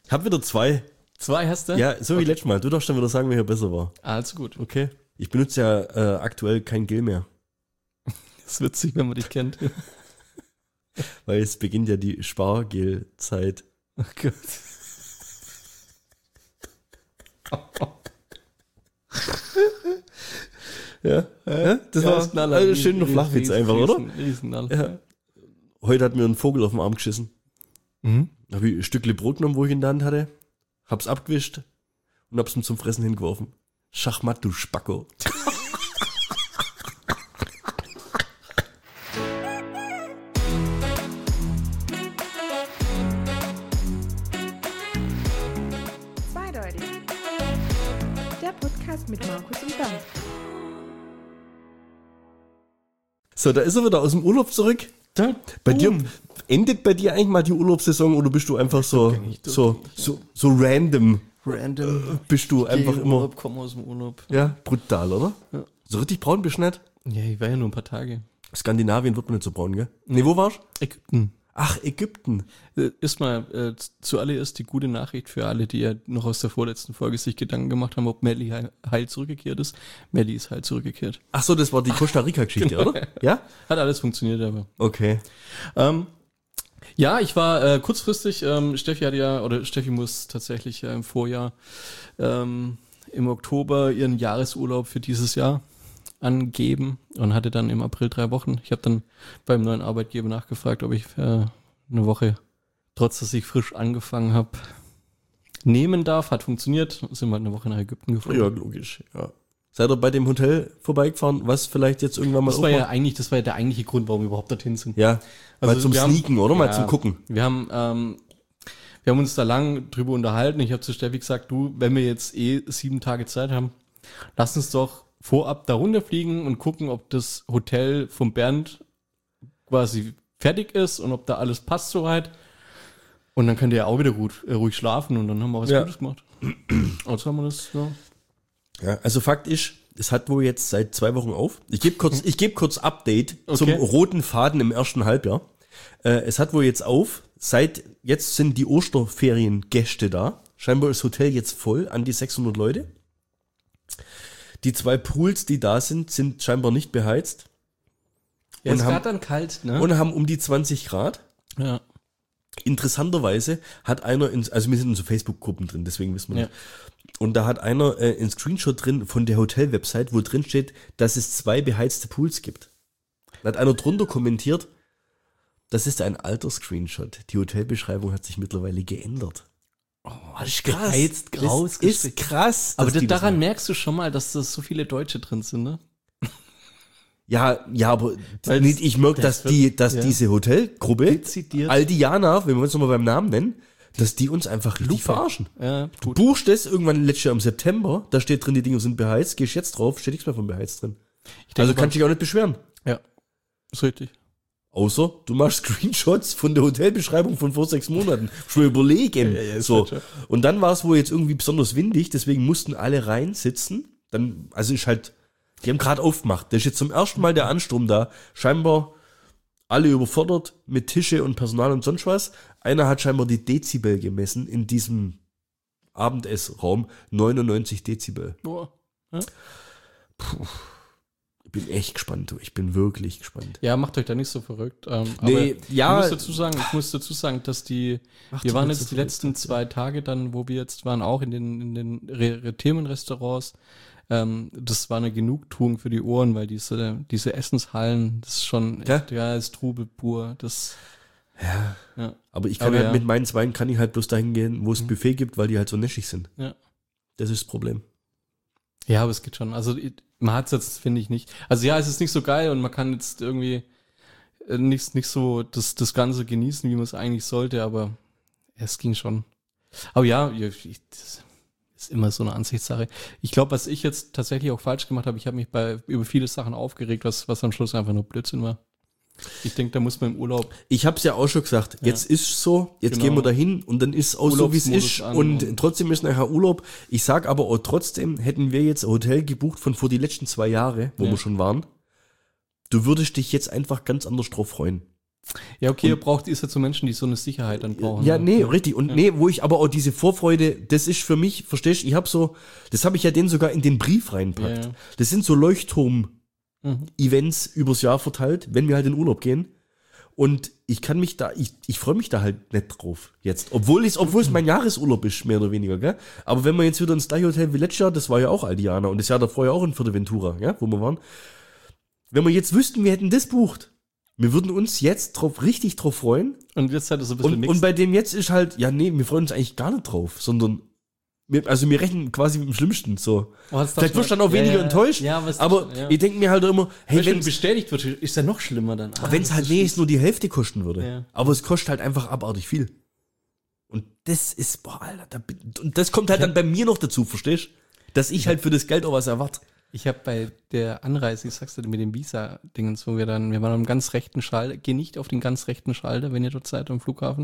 Ich habe wieder 2. 2 hast du? Ja, so wie letztes Mal. Du darfst dann wieder sagen, welcher besser war. Also gut. Okay. Ich benutze ja aktuell kein Gel mehr. Das ist witzig, wenn man dich kennt. Weil es beginnt ja die Spargelzeit. Oh Gott. Ja, das war also schön noch Flachwitz einfach, oder? Ja. Heute hat mir ein Vogel auf den Arm geschissen. Da habe ich ein Stückchen Brot genommen, wo ich in der Hand hatte, hab's abgewischt und hab's ihm zum Fressen hingeworfen. Schachmatt, du Spacko. Zweideutig. Der Podcast mit Markus und Bernd. So, da ist er wieder aus dem Urlaub zurück. Bei dir, endet bei dir eigentlich mal die Urlaubssaison oder bist du einfach so random? Bist du einfach immer. Urlaub, komm aus dem Urlaub. Ja, brutal, oder? Ja. So richtig braun bist du nicht? Ja, ich war ja nur ein paar Tage. Skandinavien wird man nicht so braun, gell? Nee, wo warst du? Ägypten. Ach, Ägypten. Erstmal, zuallererst die gute Nachricht für alle, die ja noch aus der vorletzten Folge sich Gedanken gemacht haben, ob Melli heil zurückgekehrt ist. Melli ist heil zurückgekehrt. Ach so, das war die Costa Rica-Geschichte, Genau. oder? Ja? Hat alles funktioniert, aber. Okay. Ja, ich war kurzfristig, Steffi muss tatsächlich im Vorjahr im Oktober ihren Jahresurlaub für dieses Jahr angeben und hatte dann im April 3 Wochen. Ich habe dann beim neuen Arbeitgeber nachgefragt, ob ich eine Woche, trotz dass ich frisch angefangen habe, nehmen darf. Hat funktioniert. Sind wir halt eine Woche nach Ägypten geflogen. Ja, logisch. Ja. Seid ihr bei dem Hotel vorbeigefahren, was vielleicht jetzt irgendwann mal das war ja der eigentliche Grund, warum wir überhaupt dorthin sind. Ja, also mal zum Sneaken, oder? Mal zum Gucken. Wir haben uns da lang drüber unterhalten. Ich habe zu Steffi gesagt, du, wenn wir jetzt 7 Tage Zeit haben, lass uns doch vorab da runterfliegen und gucken, ob das Hotel vom Bernd quasi fertig ist und ob da alles passt soweit. Und dann könnt ihr ja auch wieder ruhig schlafen und dann haben wir was Gutes gemacht. Also haben wir das, ja. Ja, also Fakt ist, es hat wohl jetzt seit 2 Wochen auf. Ich gebe kurz Update zum roten Faden im ersten Halbjahr. Es hat wohl jetzt auf. Seit jetzt sind die Osterferiengäste da. Scheinbar ist das Hotel jetzt voll, an die 600 Leute. Die 2 Pools, die da sind scheinbar nicht beheizt. Ja, es wird dann kalt, ne? Und haben um die 20 Grad. Ja. Interessanterweise hat einer, also wir sind in so Facebook-Gruppen drin, deswegen wissen wir nicht. Und da hat einer einen Screenshot drin von der Hotel-Website, wo drin steht, dass es 2 beheizte Pools gibt. Da hat einer drunter kommentiert, das ist ein alter Screenshot. Die Hotelbeschreibung hat sich mittlerweile geändert. Oh, das ist krass. Beheizt, das ist krass. Aber daran merkst du schon mal, dass da so viele Deutsche drin sind, ne? Ja, aber ich merke, dass diese Hotelgruppe, Aldiana, wenn wir uns nochmal beim Namen nennen, dass die uns einfach richtig verarschen. Ja, du buchst das irgendwann letztes Jahr im September, da steht drin, die Dinge sind beheizt, gehst jetzt drauf, steht nichts mehr von beheizt drin. Also kannst du dich auch nicht beschweren. Ja, ist richtig. Außer, du machst Screenshots von der Hotelbeschreibung von vor 6 Monaten. Schon überlegen. Ja, so. Und dann war es wohl jetzt irgendwie besonders windig, deswegen mussten alle reinsitzen. Dann, also ist halt, die haben gerade aufgemacht. Da ist jetzt zum ersten Mal der Ansturm da. Scheinbar alle überfordert mit Tische und Personal und sonst was. Einer hat scheinbar die Dezibel gemessen in diesem Abendessraum. 99 Dezibel. Boah. Ja? Puh. Ich bin echt gespannt, ich bin wirklich gespannt. Ja, macht euch da nicht so verrückt. Nee, aber ja. Ich muss dazu sagen, dass wir waren jetzt die letzten 2 Tage dann, wo wir jetzt waren, auch in den Themenrestaurants. Das war eine Genugtuung für die Ohren, weil diese Essenshallen, das ist schon echt, ist Trubel pur. Ja. Aber ich kann mit meinen Zweien kann ich halt bloß dahin gehen, wo es Buffet gibt, weil die halt so näschig sind. Ja. Das ist das Problem. Ja, aber es geht schon. Also man hat es jetzt, finde ich, nicht. Also ja, es ist nicht so geil und man kann jetzt irgendwie nicht so das Ganze genießen, wie man es eigentlich sollte, aber es ging schon. Aber ja, das ist immer so eine Ansichtssache. Ich glaube, was ich jetzt tatsächlich auch falsch gemacht habe, ich habe mich über viele Sachen aufgeregt, was am Schluss einfach nur Blödsinn war. Ich denke, da muss man im Urlaub. Ich habe es ja auch schon gesagt, jetzt ist so, jetzt gehen wir dahin und dann ist auch so, wie es ist und trotzdem ist nachher Urlaub. Ich sag aber auch trotzdem, hätten wir jetzt ein Hotel gebucht von vor die letzten 2 Jahre, wo wir schon waren, du würdest dich jetzt einfach ganz anders drauf freuen. Ja, okay, ist ja zu Menschen, die so eine Sicherheit dann brauchen. Ja, nee, richtig. Und nee, wo ich aber auch diese Vorfreude, das ist für mich, verstehst du, das habe ich ja denen sogar in den Brief reinpackt. Ja. Das sind so Leuchtturm-Events übers Jahr verteilt, wenn wir halt in Urlaub gehen. Und ich freue mich da halt nicht drauf jetzt. Obwohl es mein Jahresurlaub ist, mehr oder weniger, gell? Aber wenn wir jetzt wieder ins gleiche Hotel wie letztes Jahr, das war ja auch Aldiana und das Jahr davor ja auch in Fuerteventura, ja, wo wir waren. Wenn wir jetzt wüssten, wir hätten das bucht, wir würden uns jetzt richtig drauf freuen. Und jetzt halt so ein bisschen und bei dem jetzt ist halt, ja, nee, wir freuen uns eigentlich gar nicht drauf, sondern wir rechnen quasi mit dem Schlimmsten, so. Vielleicht wirst du dann auch weniger enttäuscht, aber ich denke mir halt immer, hey, wenn bestätigt wird, ist ja noch schlimmer dann. Wenn es halt wenigstens nur die Hälfte kosten würde. Ja. Aber es kostet halt einfach abartig viel. Und das ist, Alter, und das kommt halt dann bei mir noch dazu, verstehst du? Dass ich halt für das Geld auch was erwarte. Ich habe bei der Anreise, ich sag's dir mit dem Visa-Dingens, wir waren am ganz rechten Schalter, geh nicht auf den ganz rechten Schalter, wenn ihr dort seid am Flughafen.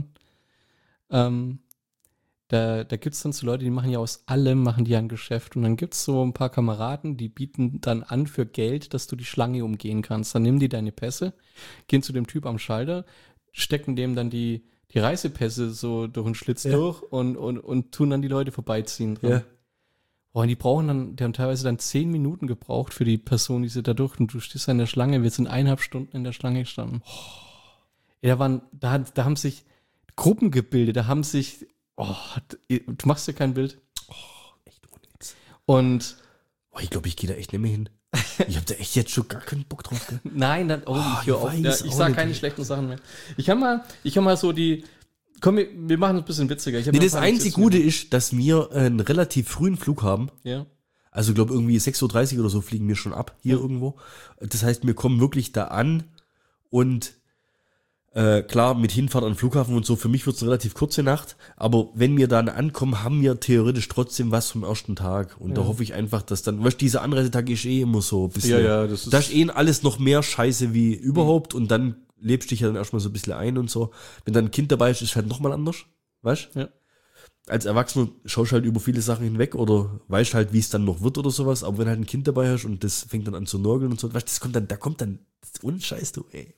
Da gibt's dann so Leute, die machen ja aus allem, machen die ein Geschäft. Und dann gibt's so ein paar Kameraden, die bieten dann an für Geld, dass du die Schlange umgehen kannst. Dann nehmen die deine Pässe, gehen zu dem Typ am Schalter, stecken dem dann die Reisepässe so durch den Schlitz durch und tun dann die Leute vorbeiziehen dran. Ja. Und die haben teilweise dann 10 Minuten gebraucht für die Person, die sie da durch. Und du stehst an der Schlange, wir sind 1,5 Stunden in der Schlange gestanden. Ja, da haben sich Gruppen gebildet, da haben sich, du machst dir kein Bild. Echt ohne Witz. Und ich glaube, ich gehe da echt nicht mehr hin. Ich habe da echt jetzt schon gar keinen Bock drauf. Gell? Nein, ich sage keine schlechten Sachen mehr. Ich kann mal so komm, wir machen es ein bisschen witziger. Das einzige Gute ist, dass wir einen relativ frühen Flug haben. Ja. Also, glaube irgendwie 6:30 Uhr oder so fliegen wir schon ab, hier irgendwo. Das heißt, wir kommen wirklich da an und klar, mit Hinfahrt an den Flughafen und so, für mich wird es eine relativ kurze Nacht, aber wenn wir dann ankommen, haben wir theoretisch trotzdem was vom ersten Tag. Und da hoffe ich einfach, dass dann, weißt du, dieser Anreisetag ist immer so ein bisschen, das ist alles noch mehr Scheiße wie überhaupt und dann lebst dich ja dann erstmal so ein bisschen ein und so. Wenn dann ein Kind dabei ist, ist es halt nochmal anders, weißt du? Ja. Als Erwachsener schaust du halt über viele Sachen hinweg oder weißt halt, wie es dann noch wird oder sowas, aber wenn halt ein Kind dabei hast und das fängt dann an zu nörgeln und so, weißt du, da kommt dann, ohne Scheiß, du, ey,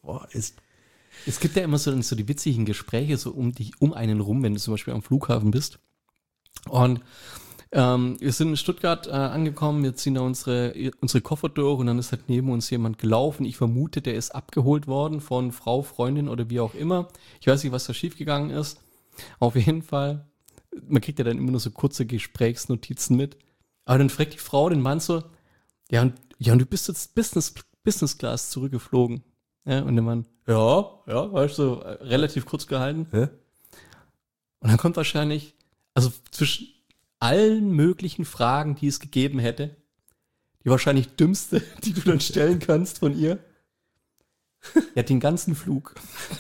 es gibt ja immer so die witzigen Gespräche so um einen rum, wenn du zum Beispiel am Flughafen bist. Und wir sind in Stuttgart angekommen, wir ziehen da unsere Koffer durch und dann ist halt neben uns jemand gelaufen. Ich vermute, der ist abgeholt worden von Frau, Freundin oder wie auch immer. Ich weiß nicht, was da schiefgegangen ist. Auf jeden Fall, man kriegt ja dann immer nur so kurze Gesprächsnotizen mit. Aber dann fragt die Frau den Mann so, und du bist jetzt Business Class zurückgeflogen. Ja, und der Mann, weißt du, so relativ kurz gehalten. Ja? Und dann kommt wahrscheinlich, also zwischen allen möglichen Fragen, die es gegeben hätte, die wahrscheinlich dümmste, die du dann stellen kannst von ihr, ja, den ganzen Flug.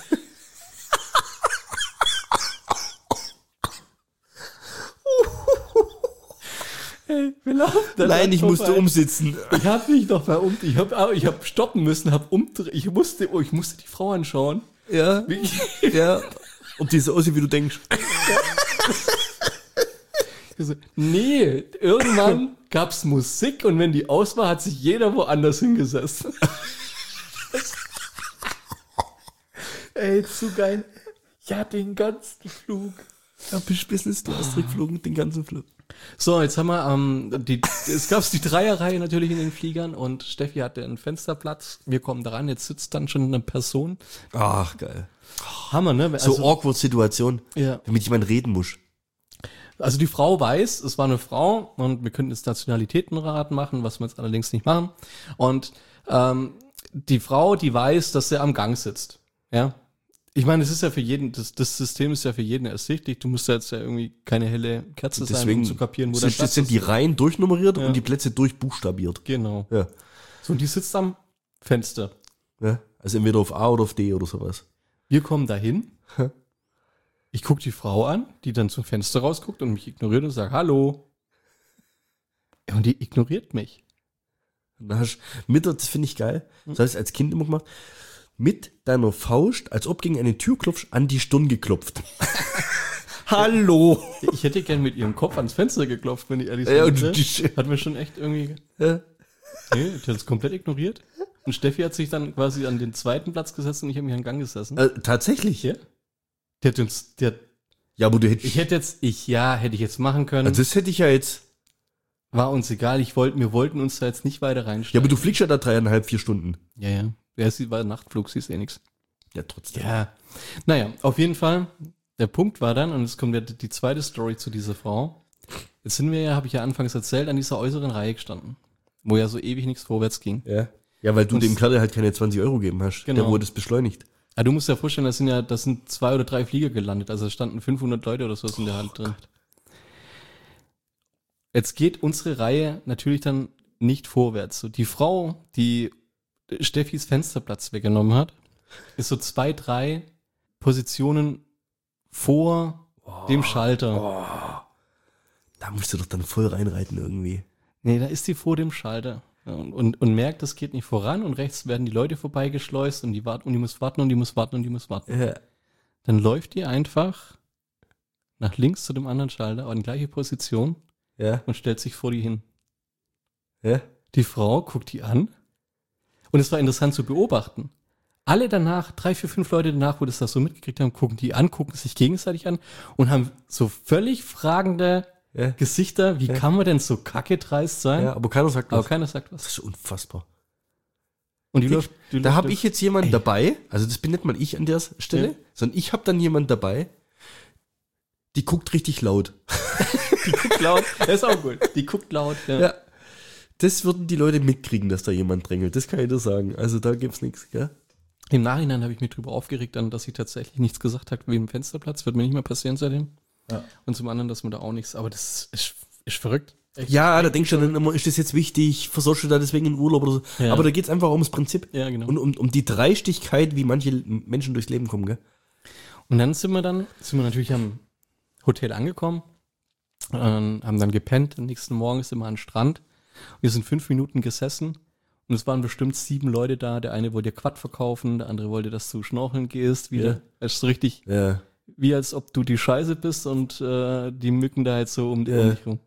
Hey, wir laufen dann. Nein, ich musste umsitzen. Ich habe mich noch mal ich habe stoppen müssen, ich musste die Frau anschauen. Ja. Ja. Ob die so aussieht, wie du denkst. So, nee, irgendwann gab's Musik und wenn die aus war, hat sich jeder woanders hingesessen. Ey, zu geil. Ja, den ganzen Flug. Ja, Business Class geflogen, den ganzen Flug. So, jetzt haben wir, es gab die Dreierreihe natürlich in den Fliegern und Steffi hatte einen Fensterplatz. Wir kommen dran, jetzt sitzt dann schon eine Person. Ach, geil. Hammer, ne? Also, so awkward Situation, damit jemand reden muss. Also die Frau weiß, es war eine Frau und wir könnten jetzt Nationalitätenrat machen, was wir jetzt allerdings nicht machen. Und die Frau, die weiß, dass sie am Gang sitzt. Ja. Ich meine, es ist ja für jeden, das System ist ja für jeden ersichtlich. Du musst ja jetzt ja irgendwie keine helle Kerze sein, um zu kapieren, wo der Platz ist. Sind die Reihen durchnummeriert und die Plätze durchbuchstabiert. Genau. Ja. So, und die sitzt am Fenster. Ja. Also entweder auf A oder auf D oder sowas. Wir kommen dahin. Ich gucke die Frau an, die dann zum Fenster rausguckt und mich ignoriert und sagt, hallo. Und die ignoriert mich. Das finde ich geil. Das habe ich als Kind immer gemacht. Mit deiner Faust, als ob gegen eine Tür klopfst, an die Stirn geklopft. Hallo. Ich hätte gern mit ihrem Kopf ans Fenster geklopft, wenn ich ehrlich bin. Ja, hat mir schon echt irgendwie... Ja. Nee, die hat es komplett ignoriert. Und Steffi hat sich dann quasi an den zweiten Platz gesetzt und ich habe mich an den Gang gesessen. Tatsächlich? Ja. Ja, aber du hättest... Hätte ich jetzt machen können. Das hätte ich ja jetzt... War uns egal, wir wollten uns da jetzt nicht weiter Ja, reinstellen. aber du fliegst ja da 3,5, 4 Stunden. Ja. Ja, es war Nachtflug, sie ist eh nix. Ja, trotzdem. Ja. Naja, auf jeden Fall, der Punkt war dann, und jetzt kommt ja die zweite Story zu dieser Frau. Jetzt sind wir ja, habe ich ja anfangs erzählt, an dieser äußeren Reihe gestanden, wo ja so ewig nichts vorwärts ging. Ja, weil du Und dem Kerl halt keine 20 Euro gegeben hast. Genau. Der wurde es beschleunigt. Ja, du musst dir vorstellen, das sind 2 oder 3 Flieger gelandet, also da standen 500 Leute oder so in der Hand drin. Jetzt geht unsere Reihe natürlich dann nicht vorwärts. So, die Frau, die Steffis Fensterplatz weggenommen hat, ist so 2, 3 Positionen vor dem Schalter. Da musst du doch dann voll reinreiten irgendwie. Nee, da ist sie vor dem Schalter und merkt, das geht nicht voran und rechts werden die Leute vorbeigeschleust und die warten und die muss warten und die muss warten und die muss warten. Ja. Dann läuft die einfach nach links zu dem anderen Schalter, aber in gleiche Position Ja. und stellt sich vor die hin. Ja. Die Frau guckt die an und es war interessant zu beobachten. Alle danach, 3, 4, 5 Leute danach, wo das so mitgekriegt haben, gucken die an, gucken sich gegenseitig an und haben so völlig fragende Gesichter. Wie kann man denn so kacke dreist sein? Ja, aber keiner sagt was. Aber keiner sagt was. Das ist unfassbar. Und die läuft, Da habe ich jetzt jemanden dabei, also das bin nicht mal ich an der Stelle, Ja. sondern ich habe dann jemanden dabei, die guckt richtig laut. die guckt laut. Das ist auch gut. Die guckt laut. Ja. Ja. Das würden die Leute mitkriegen, dass da jemand drängelt. Das kann ich dir sagen. Also da gibt's nichts, gell? Im Nachhinein habe ich mich drüber aufgeregt, dann, dass sie tatsächlich nichts gesagt hat wegen dem Fensterplatz. Wird mir nicht mehr passieren seitdem. Ja. Und zum anderen, dass man da auch nichts. Aber das ist verrückt. Echt. Ja, da denkst du dann immer, ist das jetzt wichtig? Versorgst du da deswegen in Urlaub oder so? Ja. Aber da geht's einfach ums Prinzip. Ja, genau. Und um die Dreistigkeit, wie manche Menschen durchs Leben kommen, gell? Und dann sind wir natürlich am Hotel angekommen, haben dann gepennt. Am nächsten Morgen sind wir an den Strand. Wir sind 5 Minuten gesessen und es waren bestimmt 7 Leute da. Der eine wollte dir Quad verkaufen, der andere wollte, dass du schnorcheln gehst. Wieder. Ja. Das ist so richtig, Ja. wie als ob du die Scheiße bist und die Mücken da jetzt so um dich rum.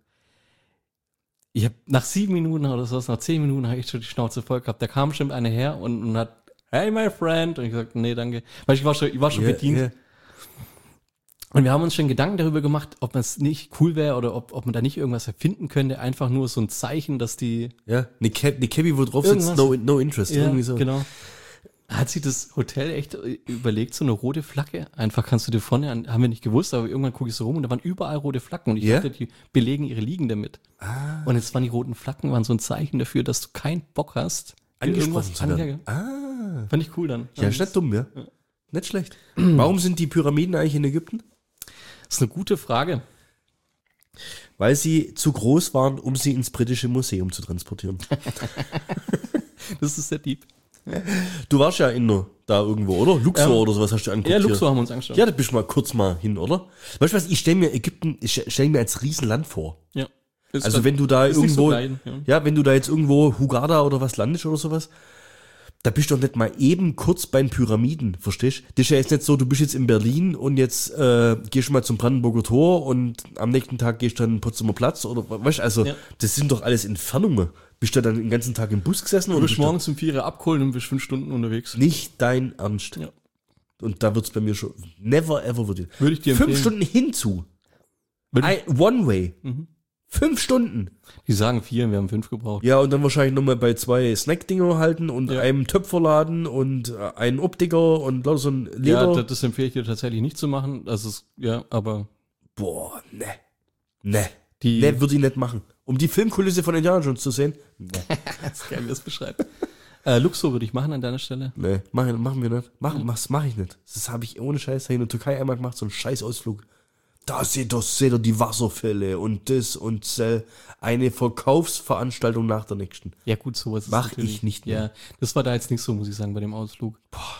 Ich habe nach 7 Minuten oder so, nach 10 Minuten habe ich schon die Schnauze voll gehabt. Da kam schon einer her und hat, hey my friend, und ich gesagt, nee, danke. Weil ich war schon bedient. Ja. Und wir haben uns schon Gedanken darüber gemacht, ob es nicht cool wäre oder ob man da nicht irgendwas erfinden könnte. Einfach nur so ein Zeichen, dass die... Ja, eine Cabby, wo drauf sitzt, no interest, Ja, irgendwie so. genau. Hat sich das Hotel echt überlegt, so eine rote Flagge? Einfach kannst du dir vorne an, haben wir nicht gewusst, aber irgendwann gucke ich so rum und da waren überall rote Flaggen und ich dachte, die belegen ihre Liegen damit. Und jetzt waren die roten Flaggen waren so ein Zeichen dafür, dass du keinen Bock hast, Angesprochen zu werden. Fand ich cool dann. Ja, ist nicht dumm, ja. Nicht schlecht. Warum sind die Pyramiden eigentlich in Ägypten? Das ist eine gute Frage. Weil sie zu groß waren, um sie ins britische Museum zu transportieren. Das ist sehr deep. Du warst ja da irgendwo, oder? Luxor oder sowas hast du angeguckt. Ja, hier. Luxor haben wir uns angeschaut. Ja, da bist du mal kurz hin, oder? Weißt du was, ich stelle mir Ägypten, als Riesenland vor. Ja. Also wenn du da ist nicht so irgendwo, klein, ja. ja, wenn du da jetzt irgendwo Hurghada oder was landest oder sowas, da bist du doch nicht mal eben kurz bei den Pyramiden, verstehst du? Das ist ja jetzt nicht so, du bist jetzt in Berlin und jetzt gehst du mal zum Brandenburger Tor und am nächsten Tag gehst du dann in Potsdamer Platz oder, weißt du, also das sind doch alles Entfernungen. Bist du dann den ganzen Tag im Bus gesessen? Du oder bist morgens um 4 Uhr abgeholt und bist 5 Stunden unterwegs. Nicht dein Ernst. Ja. Und da wird's bei mir schon, never ever würde ich dir 5 empfehlen. Stunden hinzu. Würde One way. Mhm. 5 Stunden. Die sagen 4, wir haben 5 gebraucht. Ja, und dann wahrscheinlich nochmal bei 2 Snackdinger halten und einem Töpferladen und einen Optiker und lauter so ein Leder. Ja, das empfehle ich dir tatsächlich nicht zu machen. Also, aber... Boah, ne, Die würde ich nicht machen. Um die Filmkulisse von Indiana Jones zu sehen? Ne, das ist geil, wie das beschreibt. Luxor würde ich machen an deiner Stelle. ne, machen wir nicht. Was mache ich nicht. Das habe ich ohne Scheiß in der Türkei einmal gemacht, so einen Scheißausflug. Da seht ihr die Wasserfälle und das und eine Verkaufsveranstaltung nach der nächsten. Ja gut, sowas ist Mach natürlich- ich nicht mehr. Ja, das war da jetzt nicht so, muss ich sagen, bei dem Ausflug.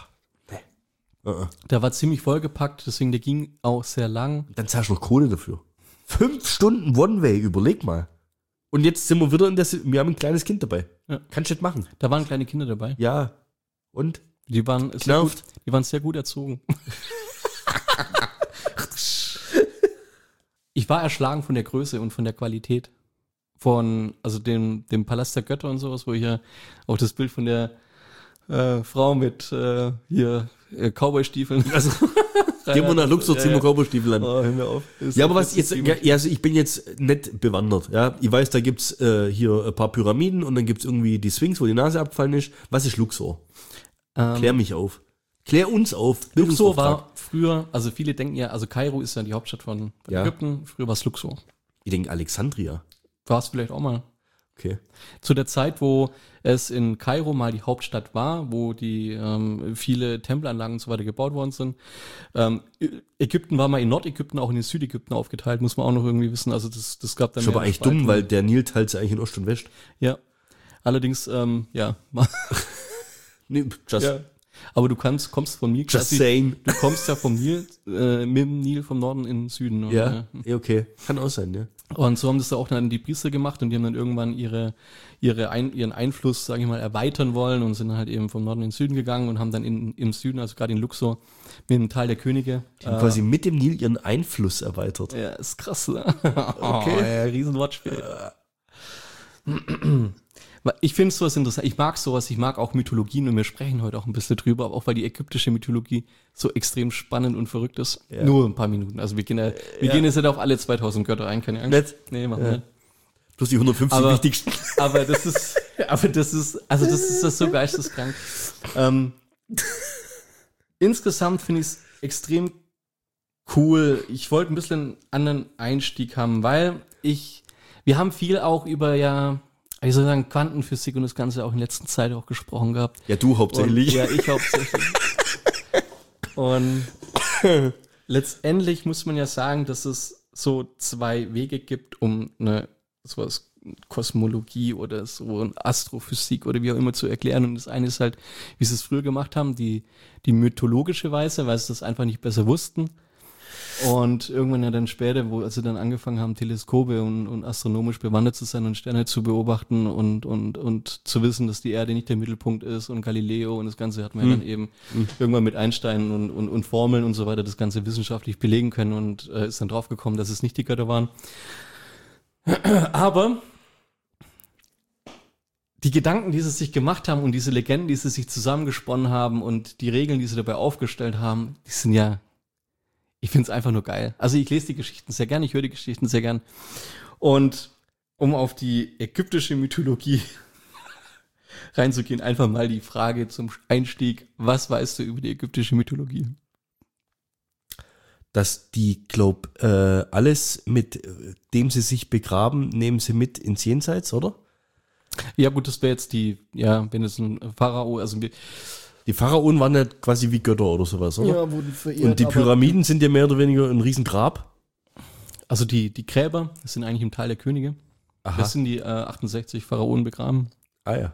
Uh-uh. Der war ziemlich vollgepackt, deswegen der ging auch sehr lang. Dann zahlst du noch Kohle dafür. 5 Stunden One-Way, überleg mal. Und jetzt sind wir wieder wir haben ein kleines Kind dabei. Ja. Kannst du nicht machen. Da waren kleine Kinder dabei. Ja. Und? Die waren sehr gut erzogen. Ich war erschlagen von der Größe und von der Qualität. Von, also dem Palast der Götter und sowas, wo ich ja auch das Bild von der Frau mit hier Cowboy-Stiefeln. Also, gehen wir nach Luxor, ziehen wir Cowboy-Stiefel an. Oh, hör mir auf. Ja, aber was jetzt, also ich bin jetzt nicht bewandert, ja. Ich weiß, da gibt's hier ein paar Pyramiden und dann gibt's irgendwie die Sphinx, wo die Nase abgefallen ist. Was ist Luxor? Klär mich auf. Klär uns auf. Luxor war früher, also viele denken ja, also Kairo ist ja die Hauptstadt von Ja. Ägypten, früher war es Luxor. Ich denke Alexandria. War es vielleicht auch mal. Okay. Zu der Zeit, wo es in Kairo mal die Hauptstadt war, wo die viele Tempelanlagen und so weiter gebaut worden sind. Ägypten war mal in Nordägypten, auch in den Südägypten aufgeteilt, muss man auch noch irgendwie wissen. Also das gab dann Ist aber eigentlich dumm, weil der Nil teilt sich eigentlich in Ost und West. Ja. Allerdings, ja. Nee, just Ja. Aber du kommst vom Nil Just saying. Du kommst ja vom Nil, mit dem Nil vom Norden in den Süden. Und, Ja, okay. Kann auch sein, ja. Und so haben das auch dann die Priester gemacht und die haben dann irgendwann ihren Einfluss, sage ich mal, erweitern wollen und sind halt eben vom Norden in den Süden gegangen und haben dann im Süden, also gerade in Luxor, mit dem Tal der Könige. Die haben quasi mit dem Nil ihren Einfluss erweitert. Ja, ist krass, ne? Okay. Riesen Wortspiel. Ich finde sowas interessant. Ich mag sowas, ich mag auch Mythologien und wir sprechen heute auch ein bisschen drüber, aber auch weil die ägyptische Mythologie so extrem spannend und verrückt ist. Ja. Nur ein paar Minuten. Also wir gehen gehen jetzt nicht auf alle 2000 Götter ein, keine Angst. Nicht? Nee, machen wir nicht. Plus die 150 Aber- wichtigsten. Aber das ist das so geisteskrank. Insgesamt finde ich es extrem cool. Ich wollte ein bisschen einen anderen Einstieg haben, weil wir haben viel auch über wie soll ich sagen, Quantenphysik und das Ganze auch in letzter Zeit auch gesprochen gehabt. Ja, du hauptsächlich. Und, ja, ich hauptsächlich. Und letztendlich muss man ja sagen, dass es so zwei Wege gibt, um sowas Kosmologie oder so Astrophysik oder wie auch immer zu erklären. Und das eine ist halt, wie sie es früher gemacht haben, die mythologische Weise, weil sie das einfach nicht besser wussten. Und irgendwann ja dann später, als sie dann angefangen haben, Teleskope und astronomisch bewandert zu sein und Sterne zu beobachten und zu wissen, dass die Erde nicht der Mittelpunkt ist und Galileo und das Ganze hat man ja dann eben irgendwann mit Einstein und Formeln und so weiter das Ganze wissenschaftlich belegen können und ist dann draufgekommen, dass es nicht die Götter waren. Aber die Gedanken, die sie sich gemacht haben und diese Legenden, die sie sich zusammengesponnen haben und die Regeln, die sie dabei aufgestellt haben, die sind ja, ich finde es einfach nur geil. Also ich lese die Geschichten sehr gern, ich höre die Geschichten sehr gern. Und um auf die ägyptische Mythologie reinzugehen, einfach mal die Frage zum Einstieg, was weißt du über die ägyptische Mythologie? Dass die, alles mit dem sie sich begraben, nehmen sie mit ins Jenseits, oder? Ja gut, das wäre jetzt wenn es ein Pharao, also Die Pharaonen waren ja quasi wie Götter oder sowas, oder? wurden verehrt. Und die Pyramiden sind ja mehr oder weniger ein Riesengrab. Also die Gräber, das sind eigentlich im Tal der Könige. Aha. Das sind die 68 Pharaonen begraben. Ah ja.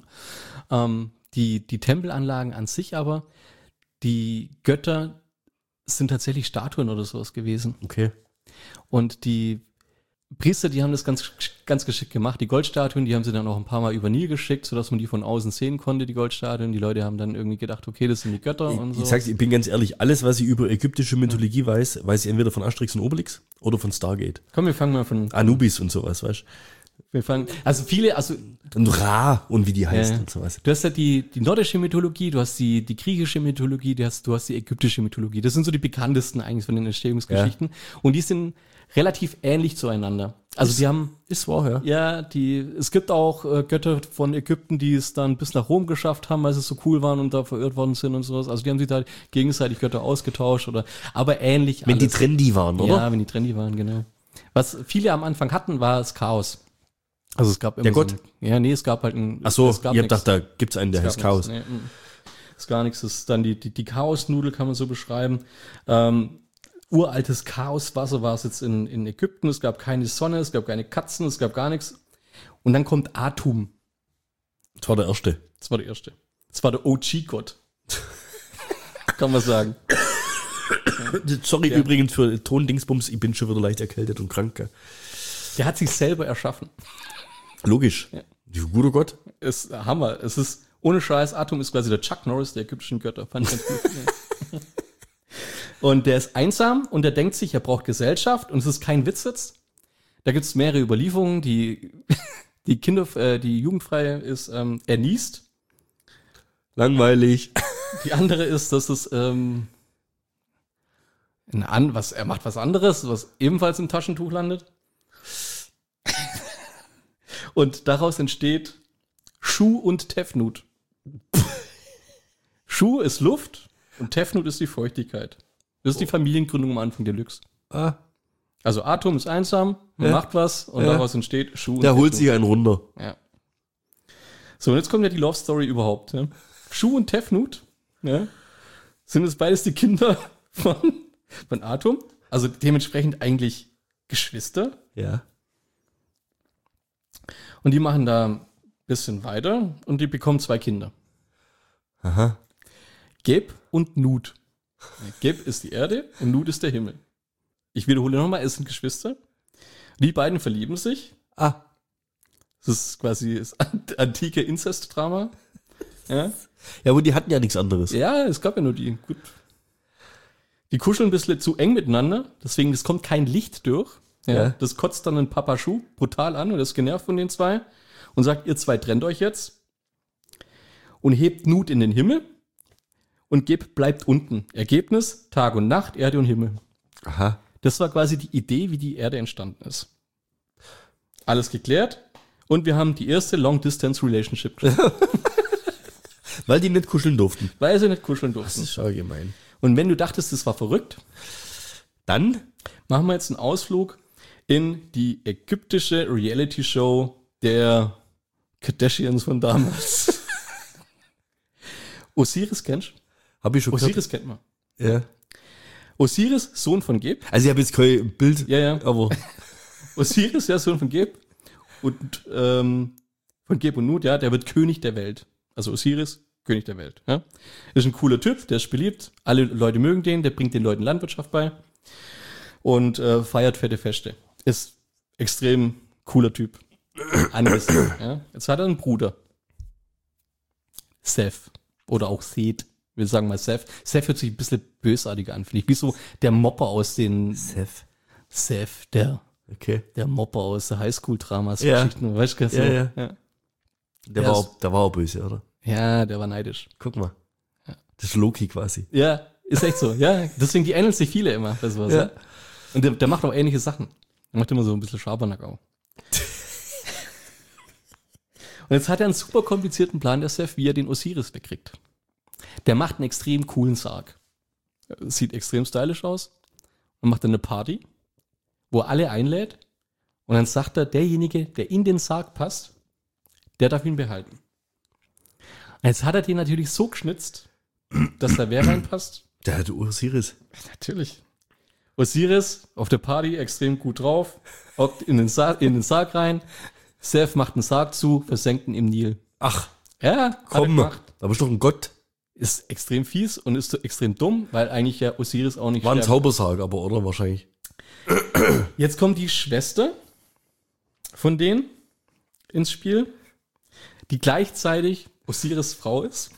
Die Tempelanlagen an sich aber, die Götter sind tatsächlich Statuen oder sowas gewesen. Okay. Und die Priester, die haben das ganz, ganz geschickt gemacht. Die Goldstatuen, die haben sie dann auch ein paar Mal über Nil geschickt, sodass man die von außen sehen konnte, die Goldstatuen. Die Leute haben dann irgendwie gedacht, okay, das sind die Götter und so. Ich sag's, ich bin ganz ehrlich, alles, was ich über ägyptische Mythologie weiß ich entweder von Asterix und Obelix oder von Stargate. Komm, wir fangen mal von... Anubis und sowas, weißt du? Und Ra und wie die heißt Ja. und sowas. Du hast ja die nordische Mythologie, du hast die griechische Mythologie, du hast die ägyptische Mythologie. Das sind so die bekanntesten eigentlich von den Entstehungsgeschichten. Und die sind relativ ähnlich zueinander. Also die haben... Ist wahr, ja. Ja, es gibt auch Götter von Ägypten, die es dann bis nach Rom geschafft haben, weil sie so cool waren und da verirrt worden sind und sowas. Also die haben sich da gegenseitig Götter ausgetauscht aber ähnlich Wenn die alles. trendy waren, oder? Ja, wenn die trendy waren, genau. Was viele am Anfang hatten, war das Chaos. Also es gab immer Der Gott? es gab halt ein... Ach so, es gab ihr nix. habt gedacht, da gibt's einen, der heißt Chaos. Nee, ist gar nichts. Das ist dann die Chaosnudel, kann man so beschreiben. Uraltes Chaoswasser war es jetzt in Ägypten. Es gab keine Sonne, es gab keine Katzen, es gab gar nichts. Und dann kommt Atum. Das war der erste. Das war der erste. Das war der OG-Gott. Kann man sagen. Sorry Ja. übrigens für Tondingsbums, ich bin schon wieder leicht erkältet und krank. Gell? Der hat sich selber erschaffen. Logisch. Ja. Guter Gott. Ist Hammer. Es ist, ohne Scheiß, Atum ist quasi der Chuck Norris der ägyptischen Götter. Fand ich ganz gut. Und der ist einsam und der denkt sich, er braucht Gesellschaft und es ist kein Witz jetzt. Da gibt es mehrere Überlieferungen, die jugendfrei ist, er niest. Langweilig. Die andere ist, dass es er macht was anderes, was ebenfalls im Taschentuch landet. Und daraus entsteht Schuh und Tefnut. Schuh ist Luft und Tefnut ist die Feuchtigkeit. Das ist die Familiengründung am Anfang Deluxe. Ah, Also Atom ist einsam, macht was und daraus entsteht Schuh und der Tefnut. holt sich einen runter. Ja. So, und jetzt kommt ja die Love Story überhaupt. Ja. Schuh und Tefnut sind es beides die Kinder von Atom. Also dementsprechend eigentlich Geschwister. Ja. Und die machen da ein bisschen weiter und die bekommen 2 Kinder. Aha. Geb und Nut. Geb ist die Erde und Nut ist der Himmel. Ich wiederhole nochmal, es sind Geschwister. Die beiden verlieben sich. Ah. Das ist quasi das antike Inzestdrama. Ja. Ja, aber die hatten ja nichts anderes. Ja, es gab ja nur die. Gut. Die kuscheln ein bisschen zu eng miteinander, deswegen es kommt kein Licht durch. Ja. Das kotzt dann ein Papa Schuh brutal an und ist genervt von den 2 und sagt, ihr 2 trennt euch jetzt und hebt Nut in den Himmel und Geb bleibt unten. Ergebnis, Tag und Nacht, Erde und Himmel. Aha. Das war quasi die Idee, wie die Erde entstanden ist. Alles geklärt und wir haben die erste Long-Distance-Relationship. Weil die nicht kuscheln durften. Weil sie nicht kuscheln Das durften. ist schon gemein. Und wenn du dachtest, das war verrückt, Dann? machen wir jetzt einen Ausflug in die ägyptische Reality-Show der Kardashians von damals. Osiris kennst du? Hab ich schon Osiris kennt man. Ja. Osiris, Sohn von Geb. Also ich habe jetzt kein Bild, Ja. aber Osiris, ja, Sohn von Geb. Und von Geb und Nut, ja, der wird König der Welt. Also Osiris, König der Welt. Ja. Ist ein cooler Typ, der ist beliebt. Alle Leute mögen den, der bringt den Leuten Landwirtschaft bei. Und feiert fette Feste. Ist extrem cooler Typ. Angesehen. Ja. Jetzt hat er einen Bruder. Seth. Oder auch Seth. Wir sagen mal Seth. Seth hört sich ein bisschen bösartiger an, finde ich. Wie so der Mopper aus den... Seth, der Mopper aus der Highschool-Dramas. Ja. Geschichten, weißt du? So. Ja. Ja. Der war auch böse, oder? Ja, der war neidisch. Guck mal. Das ist Loki quasi. Ja, ist echt so. Ja, deswegen, die ähneln sich viele immer bei sowas. Ja. Ja. Und der macht auch ähnliche Sachen. Der macht immer so ein bisschen Schabernack auch. Und jetzt hat er einen super komplizierten Plan, der Seth, wie er den Osiris wegkriegt. Der macht einen extrem coolen Sarg. Sieht extrem stylisch aus. Und macht dann eine Party, wo er alle einlädt. Und dann sagt er, derjenige, der in den Sarg passt, der darf ihn behalten. Und jetzt hat er den natürlich so geschnitzt, dass da wer reinpasst. Der hat Osiris. Natürlich. Osiris auf der Party extrem gut drauf, hockt in den Sarg rein. Seth macht einen Sarg zu, versenkt ihn im Nil. Ach, Ja, hat er komm. gemacht. Aber ist doch ein Gott. Ist extrem fies und ist extrem dumm, weil eigentlich ja Osiris auch nicht War ein sterben. Zaubersarg, aber oder wahrscheinlich. Jetzt kommt die Schwester von denen ins Spiel, die gleichzeitig Osiris Frau ist.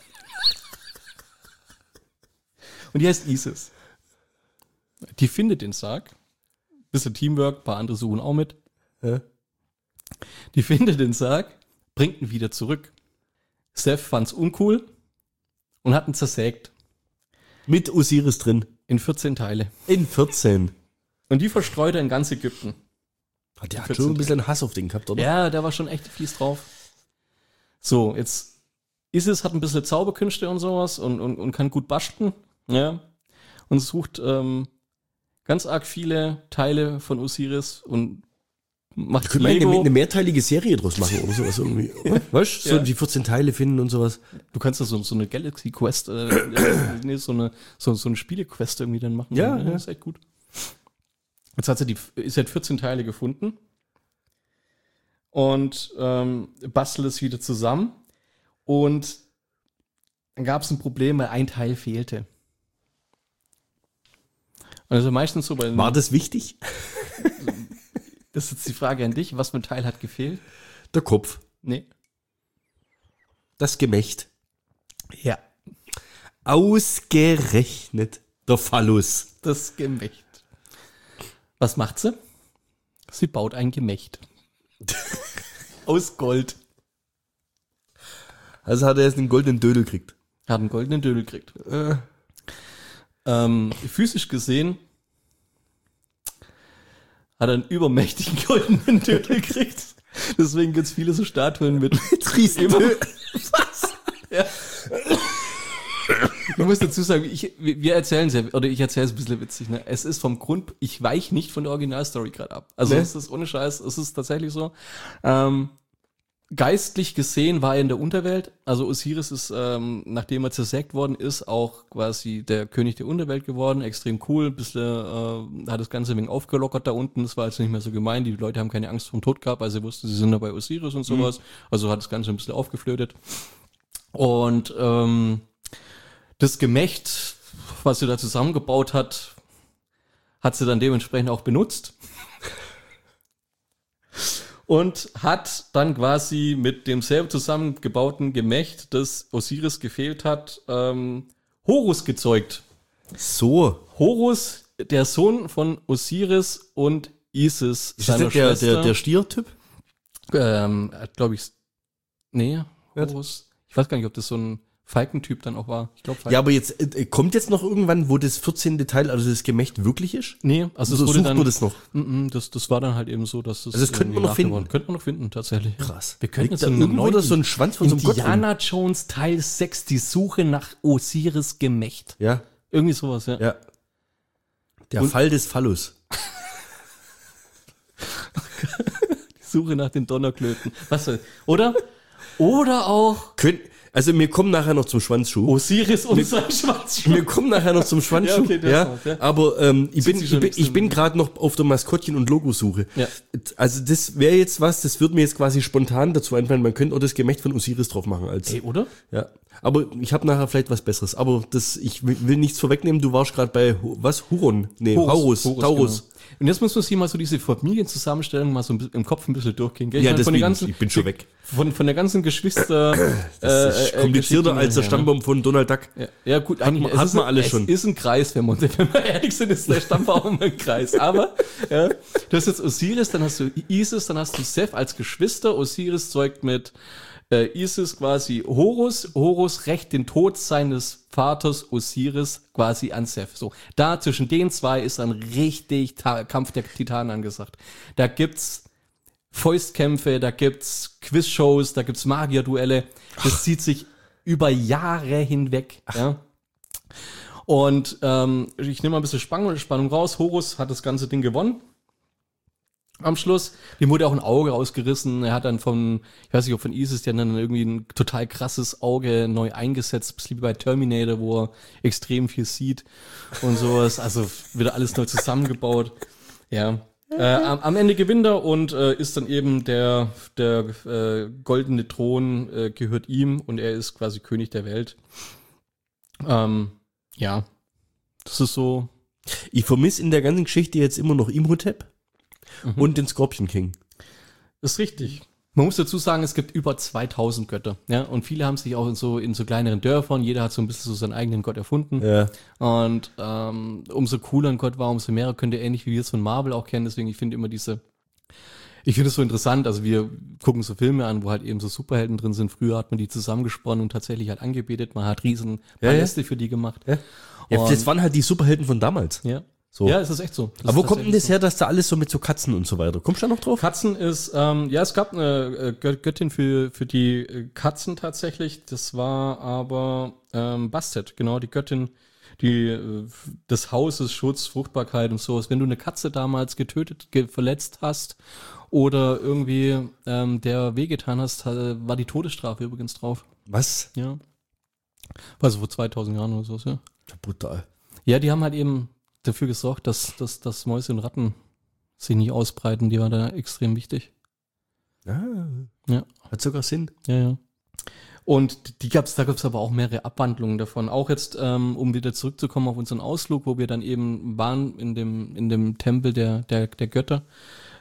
Und die heißt Isis. Die findet den Sarg. Bisschen Teamwork, ein paar andere suchen auch mit. Ja. Die findet den Sarg, bringt ihn wieder zurück. Seth fand's uncool und hat ihn zersägt. Mit Osiris drin. In 14 Teile. In 14. Und die verstreut er in ganz Ägypten. Der hat schon ein bisschen Hass auf den gehabt, oder? Ja, der war schon echt fies drauf. So, jetzt Isis hat ein bisschen Zauberkünste und sowas und kann gut basteln. Ja. Und sucht ganz arg viele Teile von Osiris und macht Können wir Lego. eine mehrteilige Serie draus machen oder sowas irgendwie. Weißt du? So Ja. die 14 Teile finden und sowas. Du kannst da so eine Galaxy Quest, nee, so eine Spielequest irgendwie dann machen. Ja, ja, ja. ist echt gut. Jetzt hat sie 14 Teile gefunden und bastelt es wieder zusammen. Und dann gab es ein Problem, weil ein Teil fehlte. Also meistens so bei War das wichtig? Das ist jetzt die Frage an dich, was für ein Teil hat gefehlt? Der Kopf. Nee. Das Gemächt. Ja. Ausgerechnet der Phallus. Das Gemächt. Was macht sie? Sie baut ein Gemächt. Aus Gold. Also hat er jetzt einen goldenen Dödel gekriegt. Er hat einen goldenen Dödel gekriegt. Physisch gesehen hat er einen übermächtigen goldenen Dödel gekriegt. Deswegen gibt es viele so Statuen mit Riesendödel. Was? Ja. Ich muss dazu sagen, wir erzählen es, oder ich erzähle es ein bisschen witzig, ne? Es ist vom Grund, ich weiche nicht von der Originalstory gerade ab. Also es ist ohne Scheiß, es ist tatsächlich so. Geistlich gesehen war er in der Unterwelt. Also Osiris ist, nachdem er zersägt worden ist, auch quasi der König der Unterwelt geworden. Extrem cool. Bisschen hat das Ganze ein wenig aufgelockert da unten. Das war also nicht mehr so gemein. Die Leute haben keine Angst vor dem Tod gehabt, weil sie wussten, sie sind da bei Osiris und sowas. Also hat das Ganze ein bisschen aufgeflötet. Und das Gemächt, was sie da zusammengebaut hat, hat sie dann dementsprechend auch benutzt. Und hat dann quasi mit dem selber zusammengebauten Gemächt, das Osiris gefehlt hat, Horus gezeugt. So. Horus, der Sohn von Osiris und Isis, Ist das der Stiertyp? Glaube ich. Nee, Horus. Ich weiß gar nicht, ob das so ein Falkentyp dann auch war. Ich glaube, ja, aber jetzt kommt jetzt noch irgendwann, wo das 14. Teil, also das Gemächt wirklich ist? Nee, also so das wurde sucht dann, man das noch. Das war dann halt eben so, dass das. Also das könnte man noch finden. Könnte man noch finden, tatsächlich. Krass. Wir könnten Liegt jetzt da irgendwo da so ein Schwanz von so einem Gott Indiana Jones Teil 6, die Suche nach Osiris Gemächt. Ja. Irgendwie sowas, ja. Ja. Der Fall des Phallus. Die Suche nach den Donnerklöten. Was soll, oder auch Also wir kommen nachher noch zum Schwanzschuh. Osiris und sein Schwanzschuh. Wir kommen nachher noch zum Schwanzschuh. Ja, okay, ja. Ja. Aber ich bin gerade noch auf der Maskottchen- und Logosuche. Ja. Also das wäre jetzt was, das würde mir jetzt quasi spontan dazu einfallen, man könnte auch das Gemächt von Osiris drauf machen. Oder? Ja. Aber ich habe nachher vielleicht was Besseres. Aber ich will nichts vorwegnehmen, du warst gerade bei, was? Huron? Nee, Taurus. Genau. Und jetzt muss man sich mal so diese Familienzusammenstellung mal so im Kopf ein bisschen durchgehen. Gell? Ja, ich bin schon weg. Von der ganzen Geschwister... Das ist komplizierter als der Stammbaum von Donald Duck. Ja gut, eigentlich hat man alles schon. Es ist ein Kreis, wenn wir ehrlich sind, ist der Stammbaum ein Kreis. Aber ja, du hast jetzt Osiris, dann hast du Isis, dann hast du Seth als Geschwister. Osiris zeugt mit Isis quasi Horus. Horus rächt den Tod seines Vaters Osiris quasi an Seth. So, da zwischen den zwei ist dann richtig Kampf der Titanen angesagt. Da gibt's Fäustkämpfe, da gibt's Quizshows, da gibt's Magierduelle. Das zieht sich über Jahre hinweg. Ja. Und ich nehme mal ein bisschen Spannung raus. Horus hat das ganze Ding gewonnen. Am Schluss, dem wurde auch ein Auge rausgerissen. Er hat dann ich weiß nicht, ob von Isis, der dann irgendwie ein total krasses Auge neu eingesetzt, bisschen wie bei Terminator, wo er extrem viel sieht und sowas. Also wieder alles neu zusammengebaut. Ja. Am Ende gewinnt er und ist dann eben der goldene Thron gehört ihm und er ist quasi König der Welt. Ja, das ist so. Ich vermisse in der ganzen Geschichte jetzt immer noch Imhotep und den Scorpion King. Das ist richtig. Man muss dazu sagen, es gibt über 2000 Götter. Ja, und viele haben sich auch in so kleineren Dörfern, jeder hat so ein bisschen so seinen eigenen Gott erfunden. Ja. Und umso cooler ein Gott war, umso mehr könnt ihr ähnlich wie wir es von Marvel auch kennen. Deswegen, ich finde es so interessant. Also wir gucken so Filme an, wo halt eben so Superhelden drin sind. Früher hat man die zusammengesponnen und tatsächlich halt angebetet. Man hat riesen Paläste für die gemacht. Ja. Ja, das waren halt die Superhelden von damals. Ja. So. Ja, es ist echt so. Aber wo kommt denn das her, dass da alles so mit so Katzen und so weiter? Kommst du da noch drauf? Katzen ist, es gab eine Göttin für die Katzen tatsächlich. Das war aber Bastet, genau, die Göttin, die des Hauses, Schutz, Fruchtbarkeit und sowas. Wenn du eine Katze damals verletzt hast oder irgendwie der wehgetan hast, war die Todesstrafe übrigens drauf. Was? Ja. Also vor 2000 Jahren oder sowas, ja. Brutal. Ja, die haben halt eben dafür gesorgt, dass Mäuse und Ratten sich nicht ausbreiten. Die waren da extrem wichtig. Ja. Hat sogar Sinn. Ja. Und da gab's aber auch mehrere Abwandlungen davon. Auch jetzt, um wieder zurückzukommen auf unseren Ausflug, wo wir dann eben waren in dem Tempel der Götter.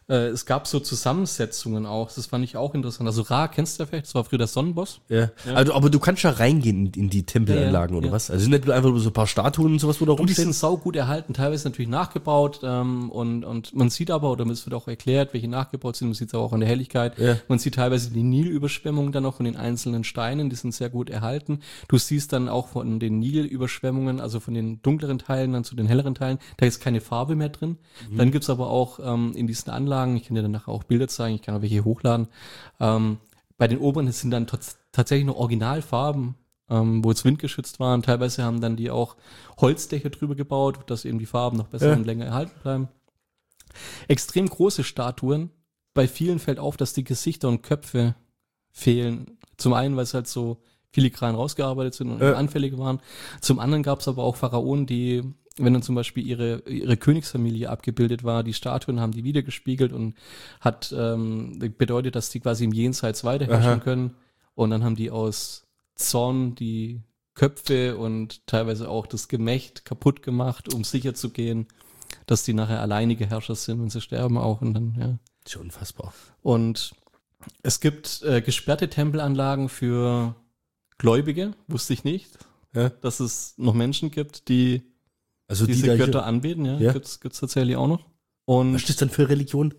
Es gab so Zusammensetzungen auch, das fand ich auch interessant. Also Ra, kennst du ja vielleicht, das war früher der Sonnenboss. Ja. Also, aber du kannst ja reingehen in die Tempelanlagen oder was? Also sind nicht nur einfach nur so ein paar Statuen und sowas, wo da Und die rumstehen? sind saugut erhalten, teilweise natürlich nachgebaut und man sieht aber, oder es wird auch erklärt, welche nachgebaut sind, man sieht es aber auch an der Helligkeit. Ja. Man sieht teilweise die Nilüberschwemmungen dann auch von den einzelnen Steinen, die sind sehr gut erhalten. Du siehst dann auch von den Nilüberschwemmungen, also von den dunkleren Teilen dann zu den helleren Teilen, da ist keine Farbe mehr drin. Dann gibt's aber auch in diesen Anlagen, ich kann dir dann nachher auch Bilder zeigen, ich kann auch welche hochladen, bei den oberen sind dann tatsächlich noch Originalfarben, wo es windgeschützt waren. Teilweise haben dann die auch Holzdächer drüber gebaut, dass eben die Farben noch besser und länger erhalten bleiben. Extrem große Statuen. Bei vielen fällt auf, dass die Gesichter und Köpfe fehlen. Zum einen, weil es halt so filigran rausgearbeitet sind und anfällig waren. Zum anderen gab es aber auch Pharaonen, die, wenn dann zum Beispiel ihre Königsfamilie abgebildet war, die Statuen haben die wiedergespiegelt und hat bedeutet, dass die quasi im Jenseits weiterherrschen können. Und dann haben die aus Zorn die Köpfe und teilweise auch das Gemächt kaputt gemacht, um sicher zu gehen, dass die nachher alleinige Herrscher sind und sie sterben auch. Und dann, ja. Das ist ja unfassbar. Und es gibt gesperrte Tempelanlagen für Gläubige, wusste ich nicht, dass es noch Menschen gibt, die Also diese Götter anbeten. Ja. Gibt's tatsächlich auch noch. Und was ist das dann für Religion?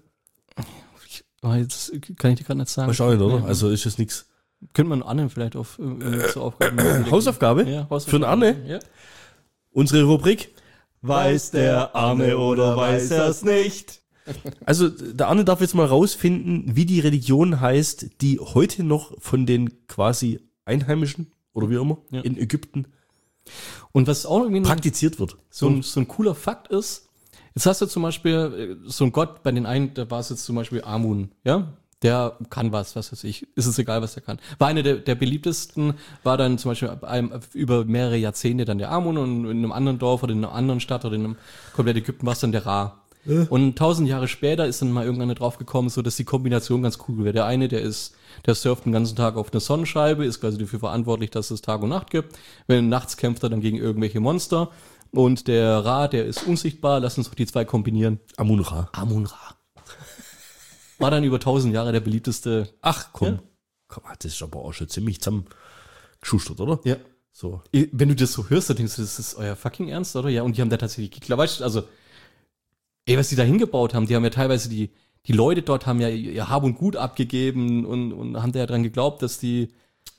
jetzt kann ich dir gerade nicht sagen. Wahrscheinlich, oder? Ja. Also ist das nichts. Könnte man Anne vielleicht auf zur Aufgabe Hausaufgabe? Ja, Für einen Arne? Ja. Unsere Rubrik? Weiß der Arne oder weiß er's nicht? Also der Arne darf jetzt mal rausfinden, wie die Religion heißt, die heute noch von den quasi Einheimischen oder wie immer in Ägypten Und was auch irgendwie praktiziert wird. so ein cooler Fakt ist, jetzt hast du zum Beispiel so ein Gott, bei den einen, da war es jetzt zum Beispiel Amun, ja, der kann was weiß ich, ist es egal, was er kann. War einer der beliebtesten, war dann zum Beispiel über mehrere Jahrzehnte dann der Amun und in einem anderen Dorf oder in einer anderen Stadt oder in einem komplett Ägypten war es dann der Ra. Und 1000 Jahre später ist dann mal irgendeiner drauf gekommen, so dass die Kombination ganz cool wäre. Der eine, der surft den ganzen Tag auf einer Sonnenscheibe, ist quasi dafür verantwortlich, dass es Tag und Nacht gibt. Wenn nachts kämpft er dann gegen irgendwelche Monster. Und der Ra, der ist unsichtbar, lass uns doch die zwei kombinieren. Amun-Ra. Amun-Ra. War dann über 1000 Jahre der beliebteste. Ach komm. Ja. Komm, das ist aber auch schon ziemlich zusammengeschustert, oder? Ja. So. Wenn du das so hörst, dann denkst du, das ist euer fucking Ernst, oder? Ja, und die haben da tatsächlich geklappt. Also, was die da hingebaut haben, die haben ja teilweise die Leute dort haben ja ihr Hab und Gut abgegeben und haben da ja dran geglaubt, dass die.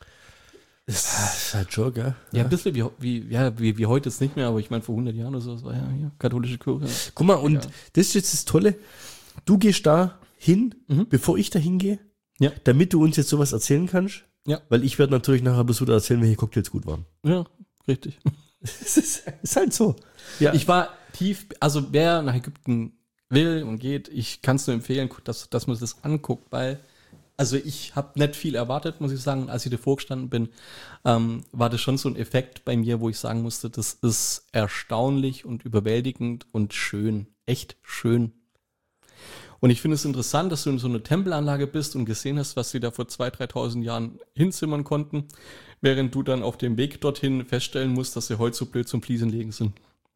Das ist halt schon, gell? Ja, ein bisschen wie heute jetzt nicht mehr, aber ich meine vor 100 Jahren oder so, das war ja hier, katholische Kirche. Guck mal, und das ist jetzt das Tolle. Du gehst da hin, bevor ich da hingehe, damit du uns jetzt sowas erzählen kannst. Ja. Weil ich werde natürlich nachher bis wieder erzählen, welche Cocktails gut waren. Ja, richtig. Es ist halt so. Ja. Ich war tief, also wer nach Ägypten will und geht, ich kann es nur empfehlen, dass man das anguckt, weil, also ich habe nicht viel erwartet, muss ich sagen, als ich davor gestanden bin, war das schon so ein Effekt bei mir, wo ich sagen musste, das ist erstaunlich und überwältigend und schön, echt schön. Und ich finde es interessant, dass du in so einer Tempelanlage bist und gesehen hast, was sie da vor 2.000, 3.000 Jahren hinzimmern konnten, während du dann auf dem Weg dorthin feststellen musst, dass sie heute so blöd zum Fliesenlegen sind.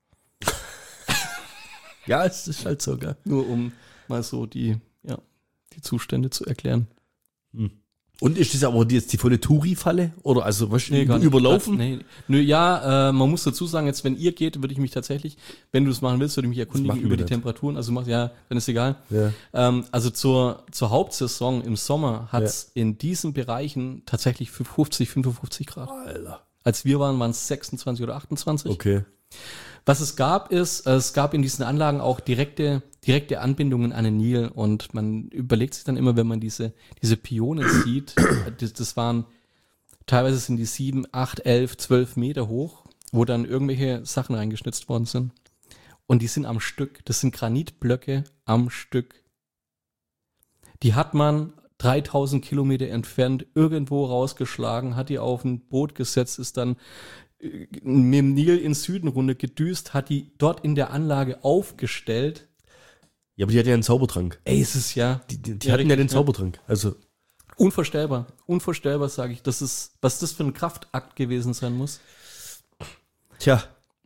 Ja, es ist halt so, gell? Nur um mal so die Zustände zu erklären. Und ist das aber jetzt die volle Touri-Falle? Oder also was überlaufen? Man muss dazu sagen, jetzt wenn ihr geht, würde ich mich tatsächlich, wenn du das machen willst, würde ich mich erkundigen über die Temperaturen. Also dann ist egal. Ja. Also zur Hauptsaison im Sommer hat es in diesen Bereichen tatsächlich 50, 55 Grad. Alter. Als wir waren es 26 oder 28. Okay. Was es gab in diesen Anlagen auch direkte Anbindungen an den Nil und man überlegt sich dann immer, wenn man diese Pionen sieht, das waren, teilweise sind die 7, 8, 11, 12 Meter hoch, wo dann irgendwelche Sachen reingeschnitzt worden sind. Und die sind am Stück, das sind Granitblöcke am Stück. Die hat man 3000 Kilometer entfernt irgendwo rausgeschlagen, hat die auf ein Boot gesetzt, ist dann mit dem Nil ins Süden runter gedüst, hat die dort in der Anlage aufgestellt. Ja, aber die hat ja einen Zaubertrank. Ey, ist es ja. Die hatten ja den Zaubertrank. Also unvorstellbar, sage ich. Das ist, was das für ein Kraftakt gewesen sein muss. Tja.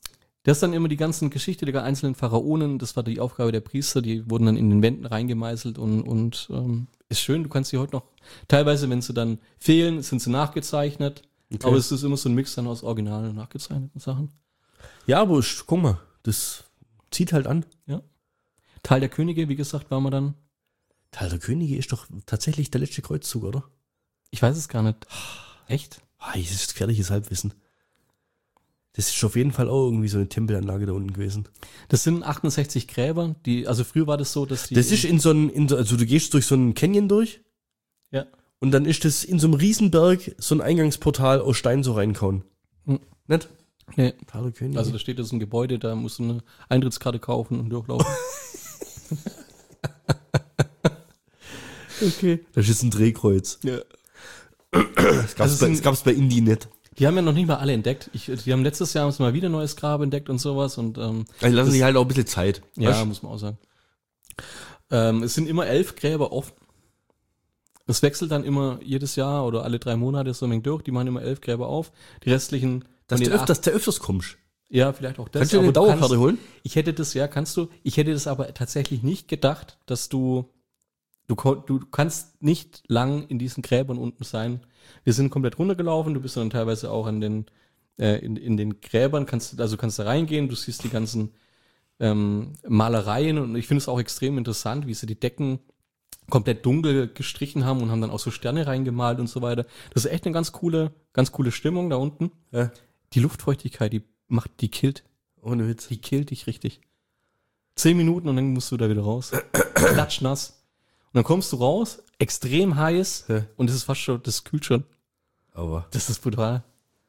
Das ist dann immer die ganzen Geschichte der einzelnen Pharaonen, das war die Aufgabe der Priester, die wurden dann in den Wänden reingemeißelt und ist schön, du kannst sie heute noch, teilweise, wenn sie dann fehlen, sind sie nachgezeichnet, aber es ist immer so ein Mix dann aus originalen und nachgezeichneten Sachen. Ja, aber guck mal, das zieht halt an. Ja. Tal der Könige, wie gesagt, waren wir dann. Tal der Könige ist doch tatsächlich der letzte Kreuzzug, oder? Ich weiß es gar nicht. Echt? Das ist gefährliches Halbwissen. Das ist auf jeden Fall auch irgendwie so eine Tempelanlage da unten gewesen. Das sind 68 Gräber, also früher war das so, dass die... Das ist also du gehst durch so einen Canyon durch. Ja. Und dann ist das in so einem Riesenberg so ein Eingangsportal aus Stein so reinkauen. Nicht? Nee. Tal der Könige. Also da steht jetzt ein Gebäude, da musst du eine Eintrittskarte kaufen und durchlaufen. Okay. Das ist ein Drehkreuz. Ja. Das gab's bei Indie nicht. Die haben ja noch nicht mal alle entdeckt. Die haben letztes Jahr mal wieder ein neues Grab entdeckt und sowas. Und lassen sich halt auch ein bisschen Zeit. Ja, weißt? muss man auch sagen. Es sind immer 11 Gräber offen. Es wechselt dann immer jedes Jahr oder alle 3 Monate so ein wenig durch. Die machen immer 11 Gräber auf. Die restlichen... Dass du öfters kommst. Ja, vielleicht auch das. Kannst du eine Dauerkarte holen? Ich hätte das aber tatsächlich nicht gedacht, dass du kannst nicht lang in diesen Gräbern unten sein. Wir sind komplett runtergelaufen, du bist dann teilweise auch in den Gräbern, kannst da reingehen, du siehst die ganzen Malereien und ich finde es auch extrem interessant, wie sie die Decken komplett dunkel gestrichen haben und haben dann auch so Sterne reingemalt und so weiter. Das ist echt eine ganz coole Stimmung da unten. Ja. Die Luftfeuchtigkeit, die killt. Ohne Witz. Die killt dich richtig. 10 Minuten und dann musst du da wieder raus. Klatschnass. Und dann kommst du raus, extrem heiß und es ist fast schon, das kühlt schon. Aber. Das ist brutal.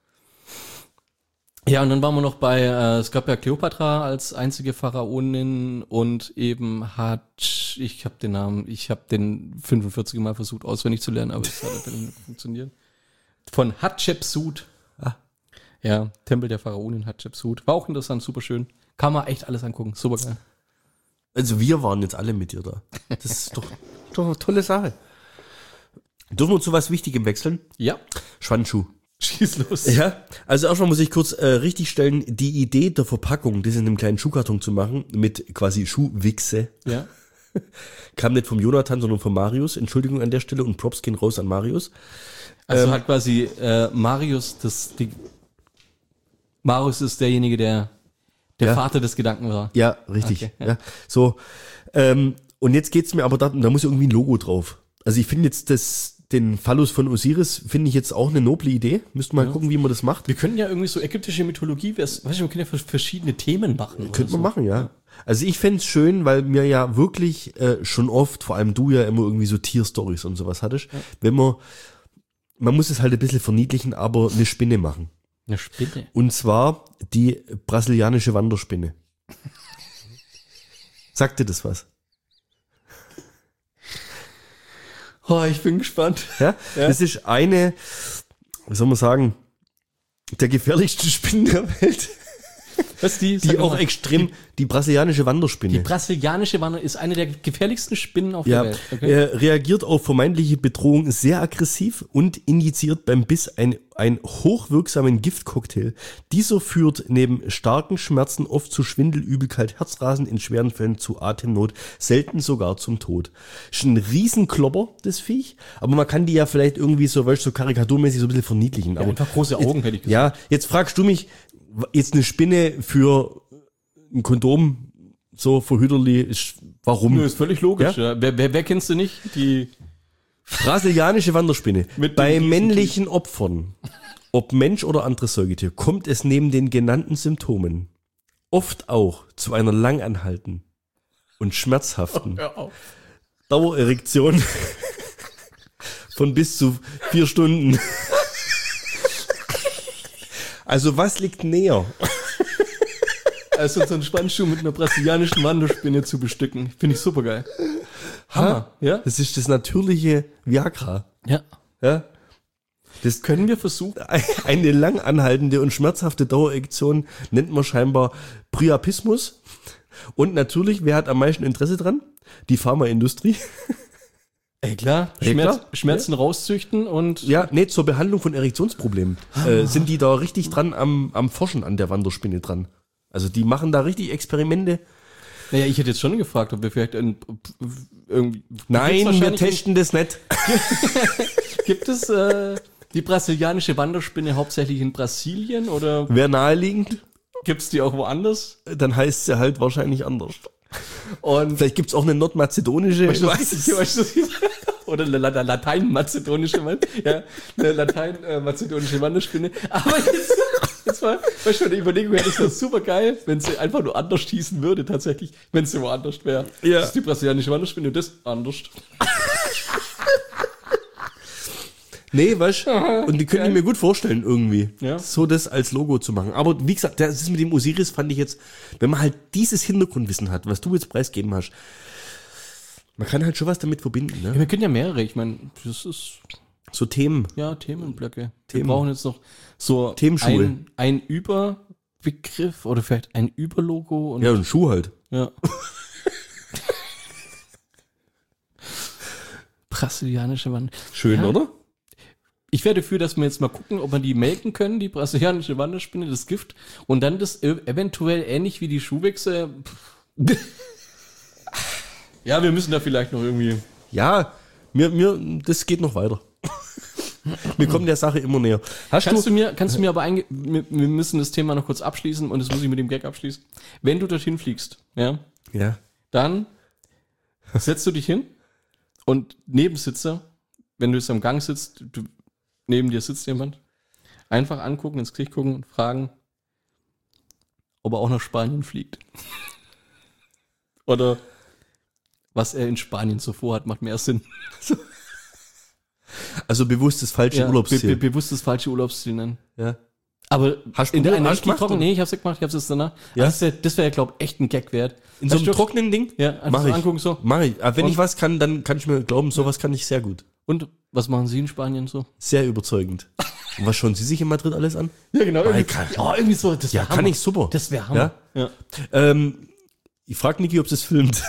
Ja, und dann waren wir noch bei, es gab ja Kleopatra als einzige Pharaonin und eben ich habe den 45 Mal versucht auswendig zu lernen, aber es hat dann nicht funktioniert. Von Hatschepsut. Ja, Tempel der Pharaonin Hatschepsut. War auch interessant, super schön. Kann man echt alles angucken, super geil. Also wir waren jetzt alle mit dir da. Das ist doch eine tolle Sache. Dürfen wir zu was Wichtigem wechseln? Ja. Schwanzschuh. Schieß los. Ja, also erstmal muss ich kurz richtig stellen, die Idee der Verpackung, das in einem kleinen Schuhkarton zu machen, mit quasi Schuhwichse, Ja. kam nicht vom Jonathan, sondern von Marius. Entschuldigung an der Stelle und Props gehen raus an Marius. Also hat quasi Marius Marius ist derjenige, der Vater des Gedanken war. Ja, richtig. Okay, ja. Ja. So, und jetzt geht's mir aber da muss irgendwie ein Logo drauf. Also ich finde jetzt den Phallus von Osiris finde ich jetzt auch eine noble Idee. Müssten wir mal gucken, wie man das macht. Wir könnten ja irgendwie so ägyptische Mythologie, wir können ja verschiedene Themen machen. Könnte man machen, ja. Also ich fänd's schön, weil mir ja wirklich schon oft, vor allem du ja immer irgendwie so Tierstories und sowas hattest, wenn man muss es halt ein bisschen verniedlichen, aber eine Spinne machen. Eine Spinne? Und zwar die brasilianische Wanderspinne. Sagt dir das was? Oh, ich bin gespannt. Ja? Das ist eine, wie soll man sagen, der gefährlichsten Spinnen der Welt. Was die auch extrem, die brasilianische Wanderspinne. Die brasilianische Wanderspinne ist eine der gefährlichsten Spinnen auf der Welt. Okay. Reagiert auf vermeintliche Bedrohung sehr aggressiv und injiziert beim Biss einen hochwirksamen Giftcocktail. Dieser führt neben starken Schmerzen oft zu Schwindel, Übelkeit, Herzrasen, in schweren Fällen zu Atemnot, selten sogar zum Tod. Ist ein Riesenklopper, das Viech, aber man kann die ja vielleicht irgendwie so karikaturmäßig so ein bisschen verniedlichen. Ja, aber einfach große Augen, hätte ich gesagt. Ja, jetzt fragst du mich, jetzt eine Spinne für ein Kondom, so für Hüderli, warum? Nö, ist völlig logisch. Ja? Wer kennst du nicht? Die brasilianische Wanderspinne. Mit Bei männlichen Opfern, ob Mensch oder anderes Säugetier, kommt es neben den genannten Symptomen oft auch zu einer langanhaltenden und schmerzhaften Dauererektion von bis zu 4 Stunden. Also was liegt näher? Also so einen Spannschuh mit einer brasilianischen Wanderspinne zu bestücken. Finde ich super geil. Hammer. Ja? Das ist das natürliche Viagra. Ja. Ja? Das können wir versuchen. Eine lang anhaltende und schmerzhafte Dauererektion nennt man scheinbar Priapismus. Und natürlich, wer hat am meisten Interesse dran? Die Pharmaindustrie. Ey, klar. Schmerzen rauszüchten und... Ja, nee, zur Behandlung von Erektionsproblemen sind die da richtig dran am Forschen an der Wanderspinne dran. Also die machen da richtig Experimente. Naja, ich hätte jetzt schon gefragt, ob wir vielleicht irgendwie... Nein, wir testen das nicht. Gibt es die brasilianische Wanderspinne hauptsächlich in Brasilien oder Wäre naheliegend, gibt es die auch woanders? dann heißt sie halt wahrscheinlich anders. Und Vielleicht gibt's auch eine nordmazedonische. weißt du, oder eine latein-mazedonische ja, eine latein-mazedonische Wanderspinne. Aber jetzt mal, weißt du, eine Überlegung wäre das super geil, wenn sie einfach nur anders schießen würde, tatsächlich, wenn sie woanders wäre. Ja. Das ist die brasilianische Wanderspinne und das anders. Nee, weißt du? Und die könnte ich mir gut vorstellen, irgendwie. Ja. So das als Logo zu machen. Aber wie gesagt, das ist mit dem Osiris, fand ich jetzt, wenn man halt dieses Hintergrundwissen hat, was du jetzt preisgeben hast, man kann halt schon was damit verbinden, Ja, ne? wir können ja mehrere, ich meine, das ist, So Themen. ja, Themenblöcke. Themen. Wir brauchen jetzt noch so Themenschuhe. ein Überbegriff oder vielleicht ein Überlogo und Ja, und Schuh halt. ja. Brasilianische Wand. Schön, Ja. oder? Ich wäre dafür, dass wir jetzt mal gucken, ob wir die melken können, die brasilianische Wanderspinne, das Gift, und dann das eventuell ähnlich wie die Schuhwechsel. Ja, wir müssen da vielleicht noch irgendwie. Ja, das geht noch weiter. Wir kommen der Sache immer näher. Kannst du mir aber wir müssen das Thema noch kurz abschließen und das muss ich mit dem Gag abschließen. Wenn du dorthin fliegst, ja, Ja. dann setzt du dich hin und Nebensitzer, wenn du jetzt am Gang sitzt, neben dir sitzt jemand, einfach angucken, ins Gesicht gucken und fragen, ob er auch nach Spanien fliegt. Oder was er in Spanien so vorhat, macht mehr Sinn. Also bewusst das falsche Urlaubsziel. Bewusst das falsche Urlaubsziel nennen. Ja. Aber Hast in du der einen hast richtig gemacht, trocken, oder? nee, ich hab's nicht gemacht, ich hab's jetzt danach. Ja? Das wäre ja, glaube ich, echt ein Gag wert. In so Weißt einem du, trockenen Ding? Ja, einfach Mach so ich. angucken so. Mach ich. Aber wenn Und? ich was kann, dann kann ich mir glauben, sowas kann ich sehr gut. Und was machen Sie in Spanien so? Sehr überzeugend. Und was schauen Sie sich in Madrid alles an? Ja, genau. Irgendwie so. Das Ja, wär kann Hammer. ich super. Das wäre Hammer. Ja? Ja. Ich frage Niki, ob sie es filmt.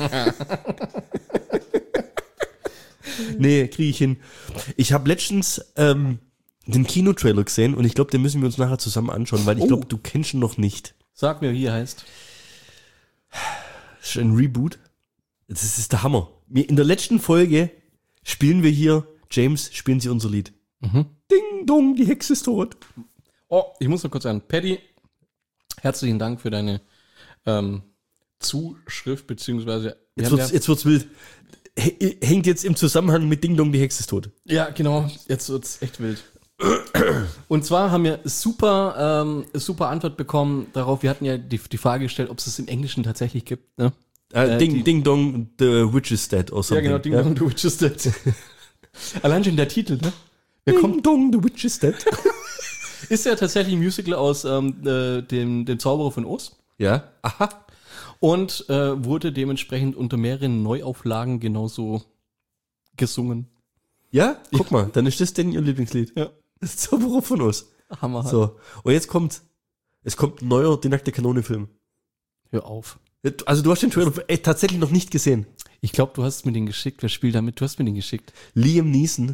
Nee, kriege ich hin. Ich habe letztens den Kinotrailer gesehen und ich glaube, den müssen wir uns nachher zusammen anschauen, weil ich glaube, du kennst ihn noch nicht. Sag mir, wie er heißt. Das ist ein Reboot. Das ist der Hammer. In der letzten Folge spielen wir hier, James, spielen Sie unser Lied. Ding dong, die Hexe ist tot. Oh, ich muss noch kurz sagen, Paddy, herzlichen Dank für deine Zuschrift, beziehungsweise Jetzt wird's wild. Hängt jetzt im Zusammenhang mit Ding dong, die Hexe ist tot. ja, genau, jetzt wird's echt wild. Und zwar haben wir super Antwort bekommen darauf. Wir hatten ja die Frage gestellt, ob es das im Englischen tatsächlich gibt. Ne? Ding dong, the witch is dead or something. Ja, genau, Ding Dong, the Witch is Dead. Allein schon der Titel, ne? Ding dong, the witch is dead. Ist ja tatsächlich ein Musical aus dem Zauberer von Oz. Ja, aha. Und wurde dementsprechend unter mehreren Neuauflagen genauso gesungen. Ja, guck mal, dann ist das denn Ihr Lieblingslied. Ja. Das ist Zauberer von uns. Hammer. Halt. So, und jetzt kommt ein neuer Die nackte Kanone-Film. Hör auf. Also du hast den Trailer tatsächlich noch nicht gesehen. Ich glaube, du hast mir den geschickt. Wer spielt damit? Du hast mir den geschickt. Liam Neeson.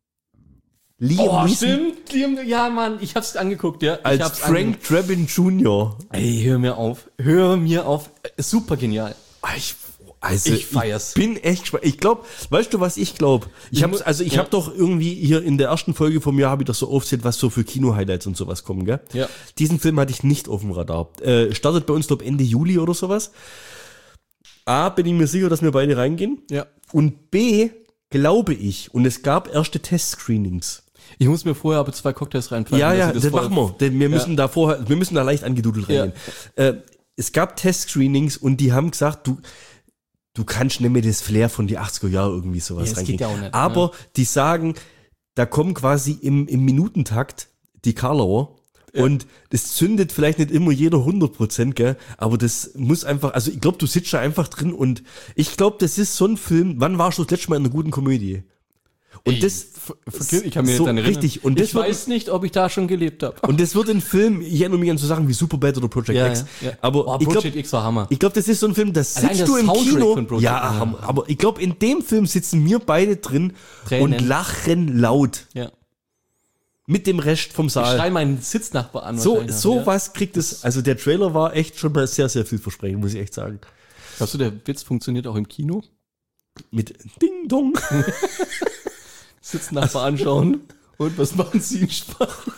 Stimmt. Ja, Mann, ich hab's angeguckt, ja. Als Frank Drebin Jr. Ey, hör mir auf. Hör mir auf. Super genial. Ich feier's. Ich bin echt gespannt. Ich glaube, weißt du, was ich glaube? Ich habe doch irgendwie hier in der ersten Folge vom Jahr habe ich doch so aufgezählt, was so für Kino-Highlights und sowas kommen, gell? Ja. Diesen Film hatte ich nicht auf dem Radar. Startet bei uns, glaube Ende Juli oder sowas. A, bin ich mir sicher, dass wir beide reingehen. Ja. Und B, glaube ich, und es gab erste Testscreenings. Ich muss mir vorher aber 2 Cocktails reinfallen. Ja, das machen wir. Denn wir müssen da leicht angedudelt reingehen. Es gab Testscreenings und die haben gesagt, du kannst nicht mehr das Flair von die 80er Jahre irgendwie sowas reingehen. Geht ja auch nicht, aber die sagen, da kommen quasi im Minutentakt die Karlauer und das zündet vielleicht nicht immer jeder 100%, gell, aber das muss einfach, also ich glaube, du sitzt da einfach drin und ich glaube, das ist so ein Film, wann warst du das letzte Mal in einer guten Komödie? Und ich kann mir so nicht erinnern. richtig. Und das ich weiß nicht, ob ich da schon gelebt habe. Und das wird ein Film, ich erinnere mich an so Sachen wie Superbad oder Project X. Ja. Aber Project X war Hammer. Ich glaube, das ist so ein Film, das Allein sitzt der du im Soundtrack Kino. von Project Ja, Hammer. Aber ich glaube, in dem Film sitzen wir beide drin Tränen. und lachen laut. Ja. Mit dem Rest vom Ich Saal. schreie meinen Sitznachbar an. So wahrscheinlich noch, ja. was kriegt es. Also der Trailer war echt schon mal sehr, sehr vielversprechend, muss ich echt sagen. Glaubst du, der Witz funktioniert auch im Kino? Mit Ding Dong. Sitznachbar anschauen. Und was machen Sie in Sprache?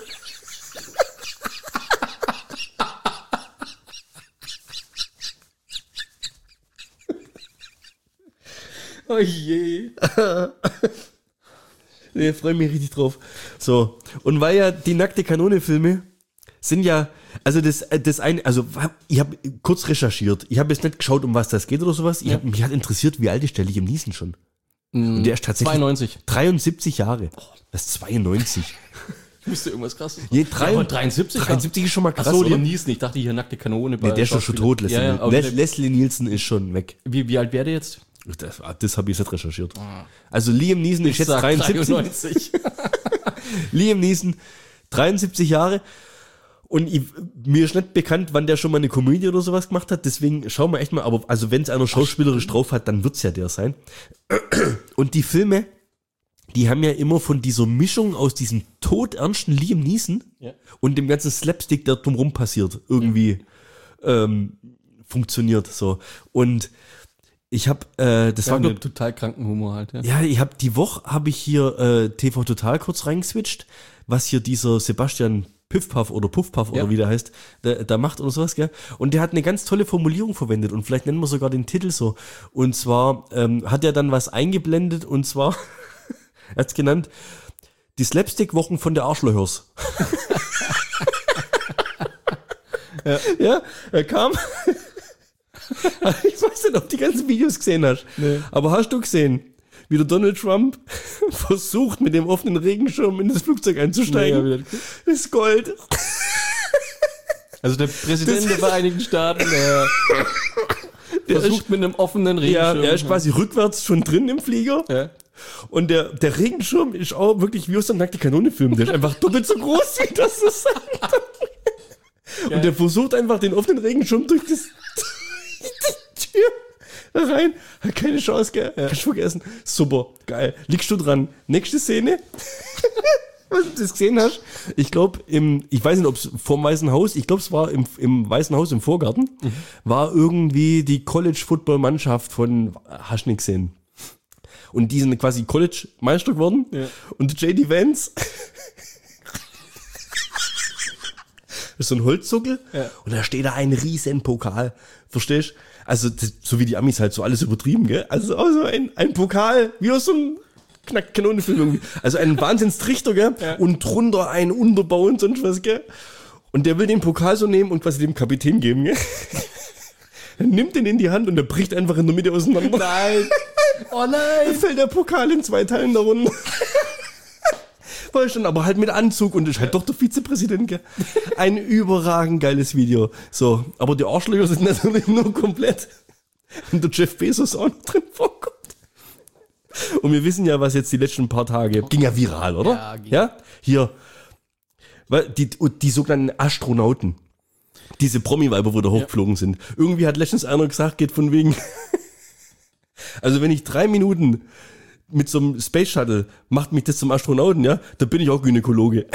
Oh je. Nee, freue mich richtig drauf. So. Und weil ja die nackte Kanone-Filme sind ja, also das eine, also ich habe kurz recherchiert. Ich habe jetzt nicht geschaut, um was das geht oder sowas. Mich hat interessiert, wie alt ist der Liam Neeson schon? Und der ist tatsächlich 92. 73 Jahre. Das ist 92. Müsste irgendwas krasses. Je, aber 73. 73 ist schon mal krass, Achso, oder? Liam Neeson. Ich dachte hier nackte Kanone. Nee, der ist doch schon tot. Leslie Nielsen ist schon weg. Wie alt wäre der jetzt? Das habe ich jetzt recherchiert. Also Liam Neeson ist jetzt 73. Liam Neeson, 73 Jahre. Und mir ist nicht bekannt, wann der schon mal eine Komödie oder sowas gemacht hat. Deswegen schauen wir echt mal. Aber also wenn es einer schauspielerisch drauf hat, dann wird's ja der sein. Und die Filme, die haben ja immer von dieser Mischung aus diesem todernsten Liam Neeson und dem ganzen Slapstick, der drumherum passiert, irgendwie funktioniert. So. Und ich habe, das war einen total kranken Humor halt. Ja, die Woche habe ich hier TV Total kurz reingeswitcht, was hier dieser Sebastian Piffpuff oder Puffpuff oder wie der heißt, da macht oder sowas, gell? Und der hat eine ganz tolle Formulierung verwendet und vielleicht nennen wir sogar den Titel so. Und zwar hat er dann was eingeblendet und zwar, er hat's genannt, die Slapstick-Wochen von der Arschlöchers. Ja, er kam. Ich weiß nicht, ob du die ganzen Videos gesehen hast. Nee. Aber hast du gesehen, wie der Donald Trump versucht, mit dem offenen Regenschirm in das Flugzeug einzusteigen? Nee, das ist Gold. Also der Präsident der Vereinigten Staaten, der versucht mit einem offenen Regenschirm. Ja, er ist quasi rückwärts schon drin im Flieger. Ja. Und der Regenschirm ist auch wirklich wie aus einem nackte Kanone-Film. Der ist einfach doppelt so groß, wie das so sagt. Und der versucht einfach den offenen Regenschirm durch die Tür rein. Hat keine Chance, gell? Ja. Kannst du vergessen. Super, geil. Liegst du dran. Nächste Szene. Was du das gesehen hast. Ich glaube, ich weiß nicht, ob es vorm Weißen Haus, ich glaube, es war im Weißen Haus im Vorgarten, war irgendwie die College-Football-Mannschaft von, hast du nicht gesehen. Und die sind quasi College-Meister geworden. Ja. Und J.D. Vance ist so ein Holzzuckel. Ja. Und da steht da ein riesen Pokal. Verstehst du? Also, so wie die Amis halt so alles übertrieben, gell? Also, auch so ein Pokal, wie aus so einem Kanonenfilm irgendwie. Also, ein Wahnsinnstrichter, gell? Ja. Und drunter ein Unterbau und sonst was, gell? Und der will den Pokal so nehmen und quasi dem Kapitän geben, gell? Er nimmt den in die Hand und der bricht einfach in der Mitte auseinander. Nein! Oh nein! Da fällt der Pokal in 2 Teilen darunter. War schon, aber halt mit Anzug und ist halt doch der Vizepräsident, gell? Ein überragend geiles Video. So, aber die Arschlöcher sind natürlich nur komplett. Und der Jeff Bezos auch noch drin vorkommt. Und wir wissen ja, was jetzt die letzten paar Tage, ging ja viral, oder? Ja? Hier, die sogenannten Astronauten. Diese Promi-Weiber, wo da hochgeflogen sind. Irgendwie hat letztens einer gesagt, geht von wegen, also wenn ich 3 Minuten mit so einem Space Shuttle macht mich das zum Astronauten, ja, da bin ich auch Gynäkologe.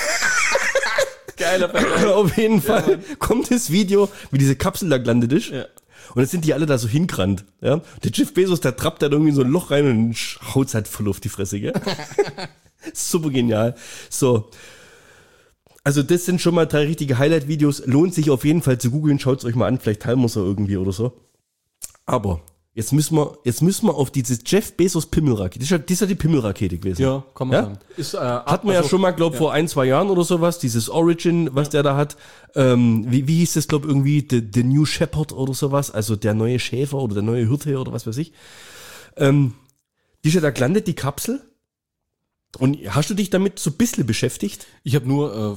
Geiler Vergleich. Auf jeden Fall kommt das Video, wie diese Kapsel da gelandet ist. Ja. Und jetzt sind die alle da so hingerannt. Ja. Der Jeff Bezos, der trappt da irgendwie in so ein Loch rein und haut's halt voll auf die Fresse, gell? Super genial. So. Also das sind schon mal 3 richtige Highlight-Videos. Lohnt sich auf jeden Fall zu googeln. Schaut's euch mal an. Vielleicht teilen wir es irgendwie oder so. Aber jetzt müssen wir auf diese Jeff Bezos Pimmelrakete. Das ist ja die Pimmelrakete gewesen. Ja, kann man sagen. Ist, hat man ja schon mal, glaube vor 1-2 Jahren oder sowas, dieses Origin, was der da hat. Wie hieß das, glaube irgendwie, The New Shepherd oder sowas, also der neue Schäfer oder der neue Hirte oder was weiß ich. Die ist ja da gelandet, die Kapsel. Und hast du dich damit so ein bisschen beschäftigt? Ich habe nur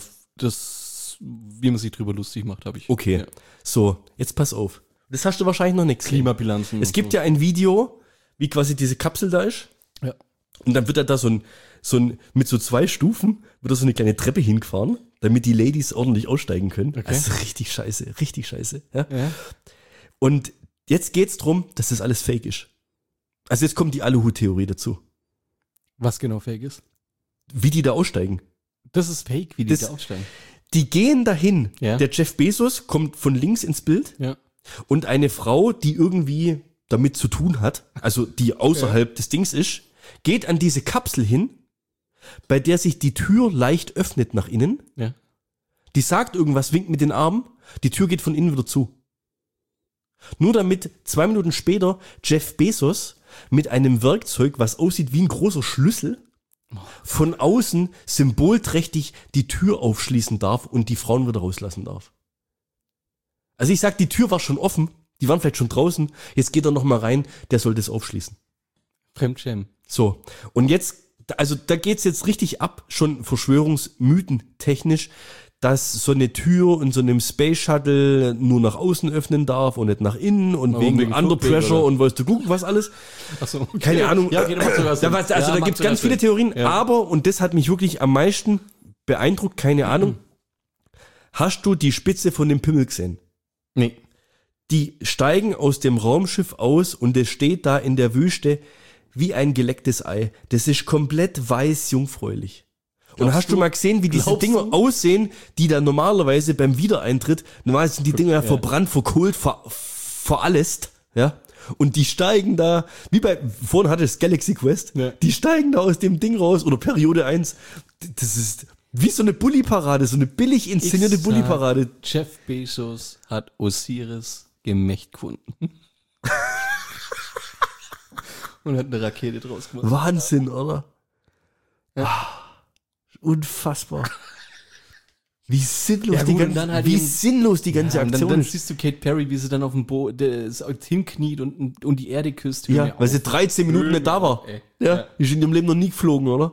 wie man sich drüber lustig macht, habe ich. Okay, so, jetzt pass auf. Das hast du wahrscheinlich noch nicht gesehen. Klimabilanzen. Es gibt ja ein Video, wie quasi diese Kapsel da ist. Ja. Und dann wird da so ein mit so 2 Stufen, wird da so eine kleine Treppe hingefahren, damit die Ladies ordentlich aussteigen können. Okay. Das ist richtig scheiße. Ja? Ja. Und jetzt geht's drum, dass das alles fake ist. Also jetzt kommt die Aluhut-Theorie dazu. Was genau fake ist? Wie die da aussteigen. Das ist fake, wie die da aufsteigen. Die gehen dahin. Ja. Der Jeff Bezos kommt von links ins Bild Ja. und eine Frau, die irgendwie damit zu tun hat, also die außerhalb des Dings ist, geht an diese Kapsel hin, bei der sich die Tür leicht öffnet nach innen. Ja. Die sagt irgendwas, winkt mit den Armen, die Tür geht von innen wieder zu. Nur damit 2 Minuten später Jeff Bezos mit einem Werkzeug, was aussieht wie ein großer Schlüssel, von außen symbolträchtig die Tür aufschließen darf und die Frauen wieder rauslassen darf. Also ich sag, die Tür war schon offen, die waren vielleicht schon draußen, jetzt geht er noch mal rein, der soll das aufschließen. Fremdschämen. So, und jetzt, also da geht's jetzt richtig ab, schon Verschwörungsmythen technisch, dass so eine Tür in so einem Space Shuttle nur nach außen öffnen darf und nicht nach innen und Warum? wegen Under Flugweg, Pressure oder? und weißt du gucken, was alles. Ach so, okay. Keine Ahnung. Ja, jeder macht sogar Sinn. Da gibt's ganz viele Theorien, Ja. aber, und das hat mich wirklich am meisten beeindruckt, keine Ahnung, hast du die Spitze von dem Pimmel gesehen? Nee. Die steigen aus dem Raumschiff aus und es steht da in der Wüste wie ein gelecktes Ei. Das ist komplett weiß jungfräulich. Und hast du mal gesehen, wie diese Dinger aussehen, die da normalerweise beim Wiedereintritt, normalerweise sind die Dinger ja verbrannt, verkohlt, verallest, ja. Und die steigen da, wie vorhin hatte es Galaxy Quest, Ja. die steigen da aus dem Ding raus, oder Periode 1. Das ist wie so eine Bulli-Parade, so eine billig inszenierte Bulli-Parade. Jeff Bezos hat Osiris Gemächt gefunden. Und hat eine Rakete draus gemacht. Wahnsinn, oder? Unfassbar. Wie sinnlos, Ja, gut, und dann halt wie eben- sinnlos die ganze Ja, und Aktion dann ist. siehst du Kate Perry, wie sie dann auf dem Boot hinkniet und die Erde küsst. Ja, weil sie 13 Minuten nicht da war. Ey. Ja, Ja. die ist in ihrem Leben noch nie geflogen, oder?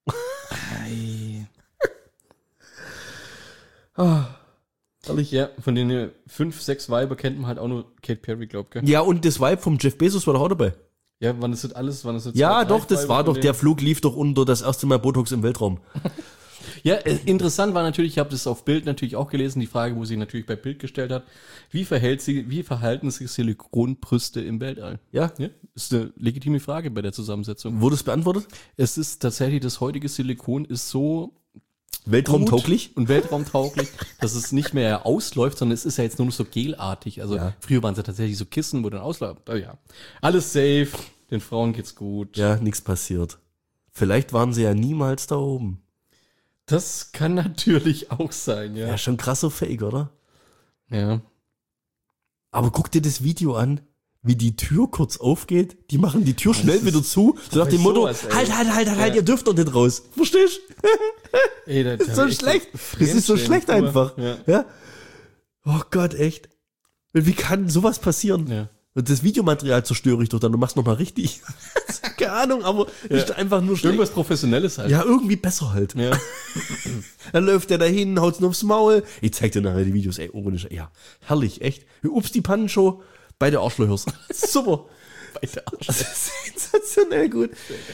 Ehrlich. Ja, von den 5, 6 Weiber kennt man halt auch nur Kate Perry, glaub ich. Ja, und das Vibe vom Jeff Bezos war doch auch dabei. Ja, wann ist das alles? Wann ist das Ja, 2, 3 doch, das Weiber war von doch, der Flug lief doch unter das erste Mal Botox im Weltraum. Ja, interessant war natürlich, ich habe das auf Bild natürlich auch gelesen, die Frage, wo sie natürlich bei Bild gestellt hat, wie verhalten sich Silikonbrüste im Weltall? Ja. Ja, ist eine legitime Frage bei der Zusammensetzung. Wurde es beantwortet? Es ist tatsächlich, das heutige Silikon ist so Weltraumtauglich? gut und weltraumtauglich, dass es nicht mehr ausläuft, sondern es ist ja jetzt nur noch so gelartig. Also Ja. früher waren es ja tatsächlich so Kissen, wo dann ausläuft. Ja, alles safe, den Frauen geht's gut. Ja, nichts passiert. Vielleicht waren sie ja niemals da oben. Das kann natürlich auch sein, ja. Ja, schon krasser Fake, oder? Ja. Aber guck dir das Video an, wie die Tür kurz aufgeht. Die machen die Tür schnell wieder zu. So nach dem Motto, sowas, ey. halt, ihr dürft doch nicht raus. Verstehst du? Ey, Das ist so schlecht. Das ist so schlecht einfach. Ja. Ja. Oh Gott, echt. Wie kann sowas passieren? Ja. Und das Videomaterial zerstöre ich doch dann. Du machst nochmal richtig. Keine Ahnung, aber ist einfach nur schlecht. Irgendwas Professionelles halt. Ja, irgendwie besser halt. Ja. Dann läuft der dahin, haut's nur aufs Maul. Ich zeig dir nachher die Videos, ey, ohne Scheiß. Ja, herrlich, echt. Ups, die Pannenshow bei der Arschlöchers. Super. Bei der Arsch. Sensationell gut.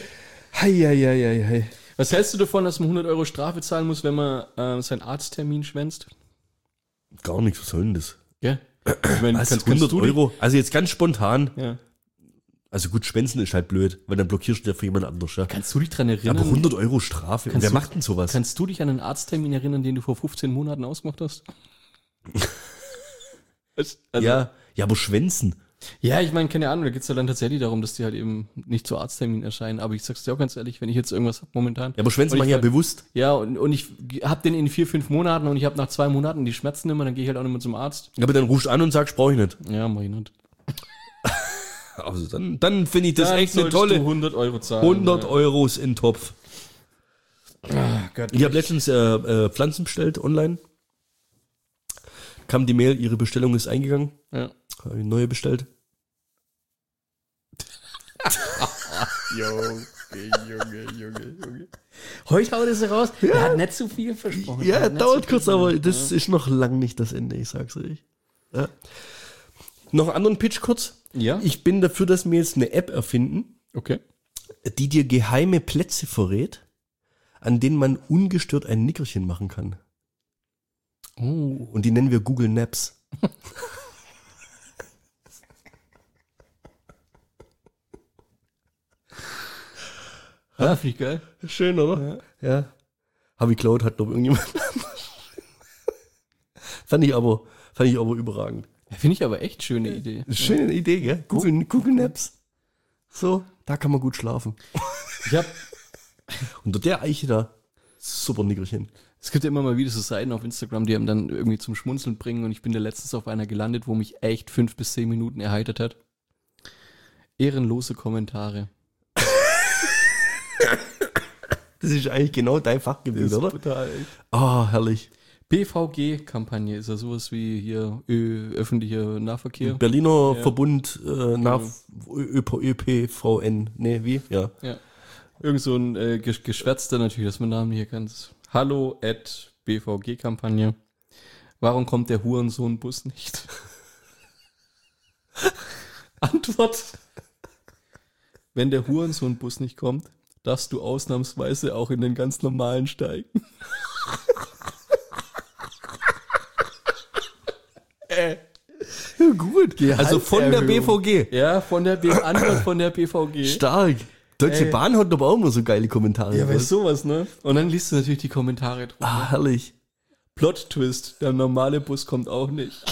Hei. Was hältst du davon, dass man 100 Euro Strafe zahlen muss, wenn man seinen Arzttermin schwänzt? Gar nichts, was soll denn das? Ja. Ich meine, Also 100 Euro. Also jetzt ganz spontan. Ja. Also gut, Schwänzen ist halt blöd, weil dann blockierst du ja für jemand anderes. Ja. Kannst du dich dran erinnern? Aber 100 Euro Strafe. Kannst Wer du- macht denn sowas? Kannst du dich an einen Arzttermin erinnern, den du vor 15 Monaten ausgemacht hast? Also- ja, aber Schwänzen. Ja, ich meine, keine Ahnung, da geht's ja dann tatsächlich darum, dass die halt eben nicht zu Arzttermin erscheinen. Aber ich sag's dir auch ganz ehrlich, wenn ich jetzt irgendwas hab momentan. Ja, aber Schwänzen und machen ich ja halt- bewusst. Ja, und ich hab den in 4, 5 Monaten und ich habe nach 2 Monaten die Schmerzen immer, dann gehe ich halt auch nicht mehr zum Arzt. Aber dann rufst du an und sagst, brauche ich nicht. Ja, mach ich nicht. Also dann finde ich das Dann echt eine solltest du tolle 100 Euro zahlen. 100 ja. Euros in den Topf. Gott, Ich habe letztens Pflanzen bestellt online. Kam die Mail, ihre Bestellung ist eingegangen. Ja. Habe ich neue bestellt. Junge. Heute haut es raus. Er hat nicht zu viel versprochen. Ja, Er hat nicht dauert zu kurz, viel aber versprochen. das ist noch lang nicht das Ende, ich sag's euch. Ja. Noch einen anderen Pitch kurz. Ja. Ich bin dafür, dass wir jetzt eine App erfinden, Okay. die dir geheime Plätze verrät, an denen man ungestört ein Nickerchen machen kann. Oh. Und die nennen wir Google Maps. Ja, finde ich geil. Schön, oder? Ja. Habe ich geklaut, hat noch irgendjemand. Fand ich aber überragend. Ja, finde ich aber echt schöne Idee. Schöne Idee, gell? Google Maps. So, da kann man gut schlafen. Ich hab, Unter der Eiche da, super Nickerchen. es gibt ja immer mal wieder so Seiten auf Instagram, die einem dann irgendwie zum Schmunzeln bringen und ich bin da letztens auf einer gelandet, wo mich echt 5 bis 10 Minuten erheitert hat. Ehrenlose Kommentare. Das ist eigentlich genau dein Fachgebiet, oder? Total. Ah, herrlich. BVG-Kampagne ist ja sowas wie hier öffentlicher Nahverkehr. Berliner Ja. Verbund ÖPVN. Nee, wie? Ja. Ja. Irgend so ein Geschwätzter natürlich, dass man Namen hier kennt. Hallo @BVG-Kampagne. Warum kommt der Hurensohn-Bus nicht? Antwort. Wenn der Hurensohn-Bus nicht kommt, darfst du ausnahmsweise auch in den ganz normalen steigen. Gut. Also von der BVG. Ja, Antwort von der BVG. Stark. Deutsche Bahn hat aber auch immer so geile Kommentare. Ja, weißt sowas, ne? Und dann liest du natürlich die Kommentare drunter. Ah, herrlich. Plot-Twist, der normale Bus kommt auch nicht.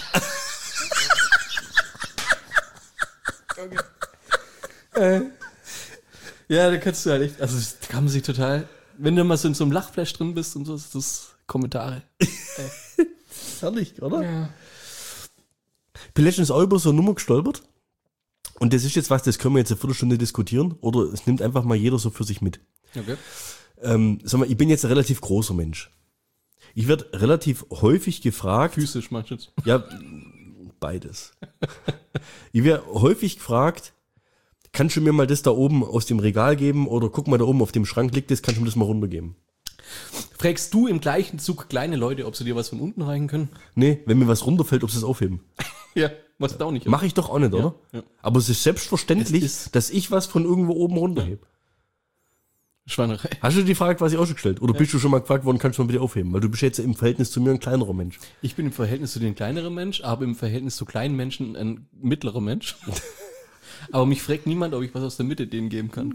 Ja, da kannst du halt echt, also da kann man sich total, wenn du mal so in so einem Lachflash drin bist und so, ist das Kommentare. Herrlich, oder? Ja. Ich bin letztens auch über so eine Nummer gestolpert. Und das ist jetzt was, das können wir jetzt eine Viertelstunde diskutieren. Oder es nimmt einfach mal jeder so für sich mit. Okay. Sag mal, ich bin jetzt ein relativ großer Mensch. Ich werde relativ häufig gefragt. Physisch meinst du jetzt? Ja, beides. Ich werde häufig gefragt, kannst du mir mal das da oben aus dem Regal geben? Oder guck mal, da oben auf dem Schrank liegt das, kannst du mir das mal runtergeben? Fragst du im gleichen Zug kleine Leute, ob sie dir was von unten reichen können? Nee, wenn mir was runterfällt, ob sie es aufheben. Ja, was da auch nicht. Mache ich doch auch nicht, oder? Ja. Aber es ist selbstverständlich, Es ist- dass ich was von irgendwo oben runterhebe. Schweinerei. Hast du die Frage quasi auch schon gestellt? Oder bist du schon mal gefragt worden, kannst du mal bitte aufheben? Weil du bist jetzt im Verhältnis zu mir ein kleinerer Mensch. Ich bin im Verhältnis zu den kleineren Mensch, aber im Verhältnis zu kleinen Menschen ein mittlerer Mensch. Aber mich fragt niemand, ob ich was aus der Mitte denen geben kann.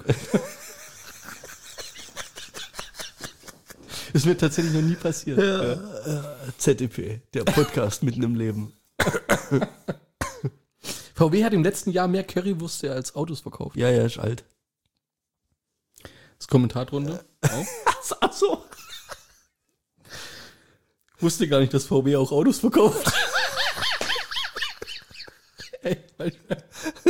Ist mir tatsächlich noch nie passiert. ZDP, der Podcast mitten im Leben. VW hat im letzten Jahr mehr Currywürste als Autos verkauft. Ja, ist alt. Das Kommentar drunter. Auch. Ach so. Wusste gar nicht, dass VW auch Autos verkauft. Ey, Alter.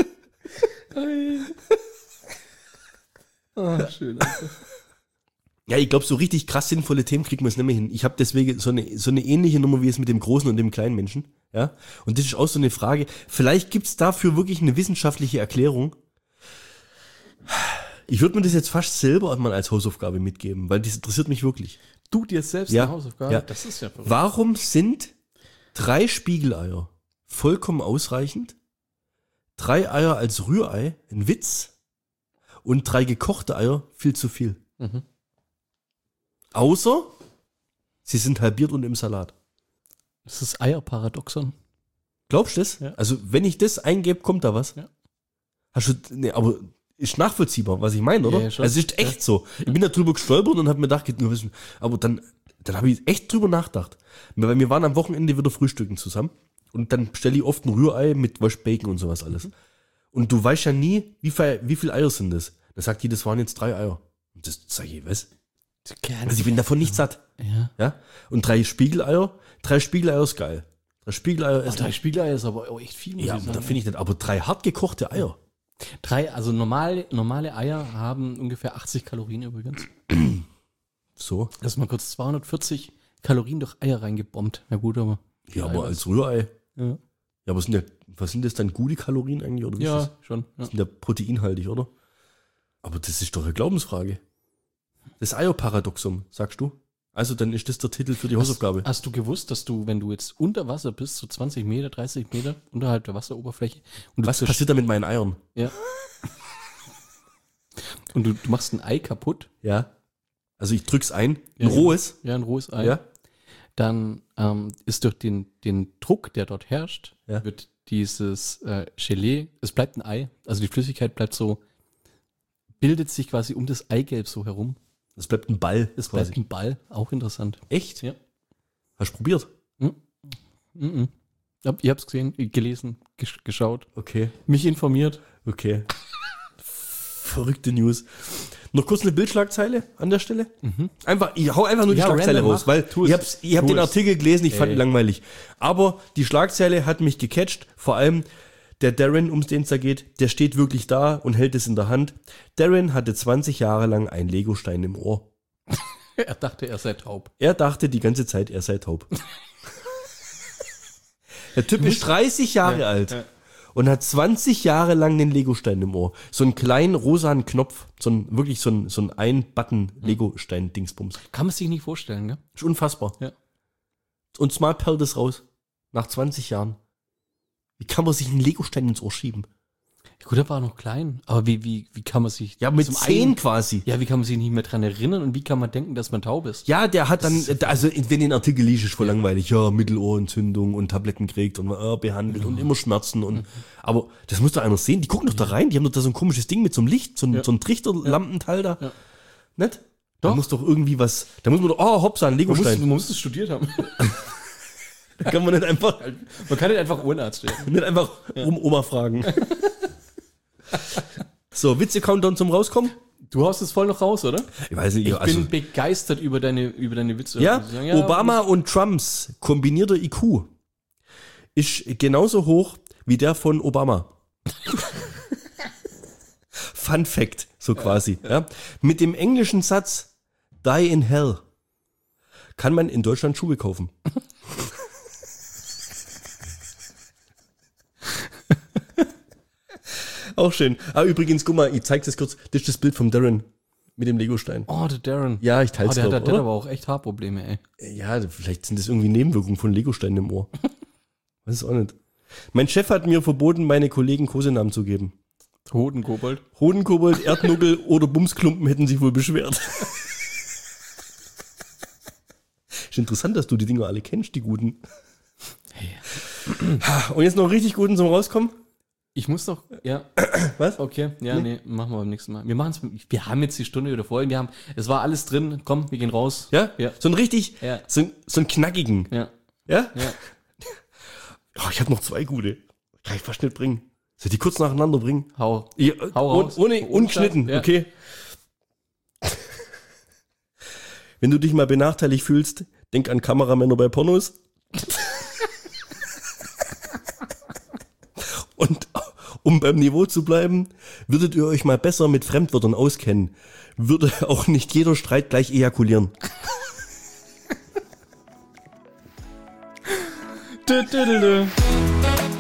Ah, schön. Alter. Ja, ich glaube, so richtig krass sinnvolle Themen kriegt man es nicht mehr hin. Ich habe deswegen so eine ähnliche Nummer wie es mit dem großen und dem kleinen Menschen. Ja, und das ist auch so eine Frage. Vielleicht gibt's dafür wirklich eine wissenschaftliche Erklärung. Ich würde mir das jetzt fast selber mal als Hausaufgabe mitgeben, weil das interessiert mich wirklich. Du dir selbst Ja, eine Hausaufgabe? ja. Das ist ja verrückt. Warum sind 3 Spiegeleier vollkommen ausreichend, 3 Eier als Rührei ein Witz und 3 gekochte Eier viel zu viel? Mhm. Außer sie sind halbiert und im Salat. Das ist Eierparadoxon. Glaubst du das? Ja. Also wenn ich das eingebe, kommt da was? Ja. Hast du, nee, aber ist nachvollziehbar, was ich meine, oder? Ja, schon. Also es ist echt so. Ich bin da drüber gestolpert und habe mir gedacht, aber dann habe ich echt drüber nachgedacht. Weil wir waren am Wochenende wieder frühstücken zusammen und dann stelle ich oft ein Rührei mit Bacon und sowas alles. Und du weißt ja nie, wie viel Eier sind das. Da sagt die, das waren jetzt 3 Eier. Und das sag ich, was? Also ich bin davon nicht satt. Ja. Ja? Und 3 Spiegeleier ist geil. 3 Spiegeleier ist 3 Spiegeleier ist aber auch echt viel, muss ja, ich sagen. da finde ich nicht. Aber 3 hart gekochte Eier. 3, also normale Eier haben ungefähr 80 Kalorien übrigens. So. Das ist mal kurz 240 Kalorien durch Eier reingebombt. Ja gut, aber. Ja, aber als Rührei. Ja, Ja, aber was sind das dann gute Kalorien eigentlich? Oder wie ist ja das? schon. Ja. Das sind ja proteinhaltig, oder? Aber das ist doch eine Glaubensfrage. Das Eierparadoxum, sagst du? Also dann ist das der Titel für die Hausaufgabe. Hast du gewusst, dass du, wenn du jetzt unter Wasser bist, so 20 Meter, 30 Meter unterhalb der Wasseroberfläche, und du Was passiert da mit meinen Eiern? Ja. Und du machst ein Ei kaputt, Ja. Also ich drück's ein, Ja, ein rohes. ja, ein rohes Ei, Ja. dann ist durch den Druck, der dort herrscht, Ja. wird dieses Gelee, es bleibt ein Ei, also die Flüssigkeit bleibt so, bildet sich quasi um das Eigelb so herum Es bleibt ein Ball. Es bleibt ein Ball, auch interessant. Echt? Ja. Hast du probiert? Ihr habt es gesehen, gelesen, geschaut, Okay. mich informiert. Okay. Verrückte News. Noch kurz eine Bildschlagzeile an der Stelle. Ich hau einfach nur die Ja, Schlagzeile random, raus, mach. weil Tu es. ich hab Tu den es. Artikel gelesen, ich fand ihn Ey. langweilig. Aber die Schlagzeile hat mich gecatcht, vor allem der Darren, um den es da geht, der steht wirklich da und hält es in der Hand. Darren hatte 20 Jahre lang einen Legostein im Ohr. Er dachte, er sei taub. Er dachte die ganze Zeit, er sei taub. Der Typ ist 30 Jahre alt und hat 20 Jahre lang den Legostein im Ohr. So einen kleinen rosanen Knopf, so ein Ein-Button-Legostein-Dingsbums. Kann man sich nicht vorstellen, gell? Ist unfassbar. Ja. Und mal perlt es raus. Nach 20 Jahren. Wie kann man sich einen Legostein ins Ohr schieben? Gut, er war noch klein. Aber wie kann man sich... Ja, mit zum 10 einen- quasi. Ja, wie kann man sich nicht mehr dran erinnern und wie kann man denken, dass man taub ist? Ja, der hat dann, also wenn du den Artikel liest, ist voll langweilig. Ja, Mittelohrentzündung und Tabletten kriegt und behandelt und immer Schmerzen. Und aber das muss doch einer sehen. Die gucken doch da rein. Die haben doch da so ein komisches Ding mit so einem Licht, so ein Trichterlampenteil da. Ja. Nicht? Doch. Da muss doch irgendwie was, da muss man doch, hoppsa, ein Legostein. Man muss es studiert haben. Da kann man nicht einfach, Man kann nicht einfach Ohrenarzt werden. nicht einfach Oma fragen. So, Witze-Countdown zum Rauskommen? Du haust es voll noch raus, oder? Ich weiß nicht, Ich also, bin begeistert über deine Witze. ja, muss ich sagen. Obama und Trumps kombinierter IQ ist genauso hoch wie der von Obama. Fun Fact, so quasi. Ja. Mit dem englischen Satz Die in Hell kann man in Deutschland Schuhe kaufen. Auch schön. Ah, übrigens, guck mal, ich zeig's das kurz. Das ist das Bild vom Darren mit dem Legostein. Oh, der Darren. Ja, ich teil's der hat oder? aber auch echt Haarprobleme, ey. Ja, vielleicht sind das irgendwie Nebenwirkungen von Legosteinen im Ohr. Weiß es auch nicht. Mein Chef hat mir verboten, meine Kollegen Kosenamen zu geben. Hodenkobold. Hodenkobold, Erdnuggel oder Bumsklumpen hätten sich wohl beschwert. Ist interessant, dass du die Dinger alle kennst, die guten. Und jetzt noch einen richtig guten zum Rauskommen. Ich muss noch, ja. Was? Okay, ja, nee, machen wir beim nächsten Mal. Wir haben jetzt die Stunde wieder voll. Es war alles drin. Komm, wir gehen raus. Ja? Ja. So einen richtig, Ja. so einen knackigen. Ja, Ja? ja. Oh, ich habe noch 2 gute. Kann ich fast nicht bringen. Soll ich die kurz nacheinander bringen? Hau. Ja, Hau raus. ohne ungeschnitten, Scheiß, ja. okay. Wenn du dich mal benachteiligt fühlst, denk an Kameramänner bei Pornos. Und um beim Niveau zu bleiben, würdet ihr euch mal besser mit Fremdwörtern auskennen. Würde auch nicht jeder Streit gleich ejakulieren. Dö, dö, dö, dö.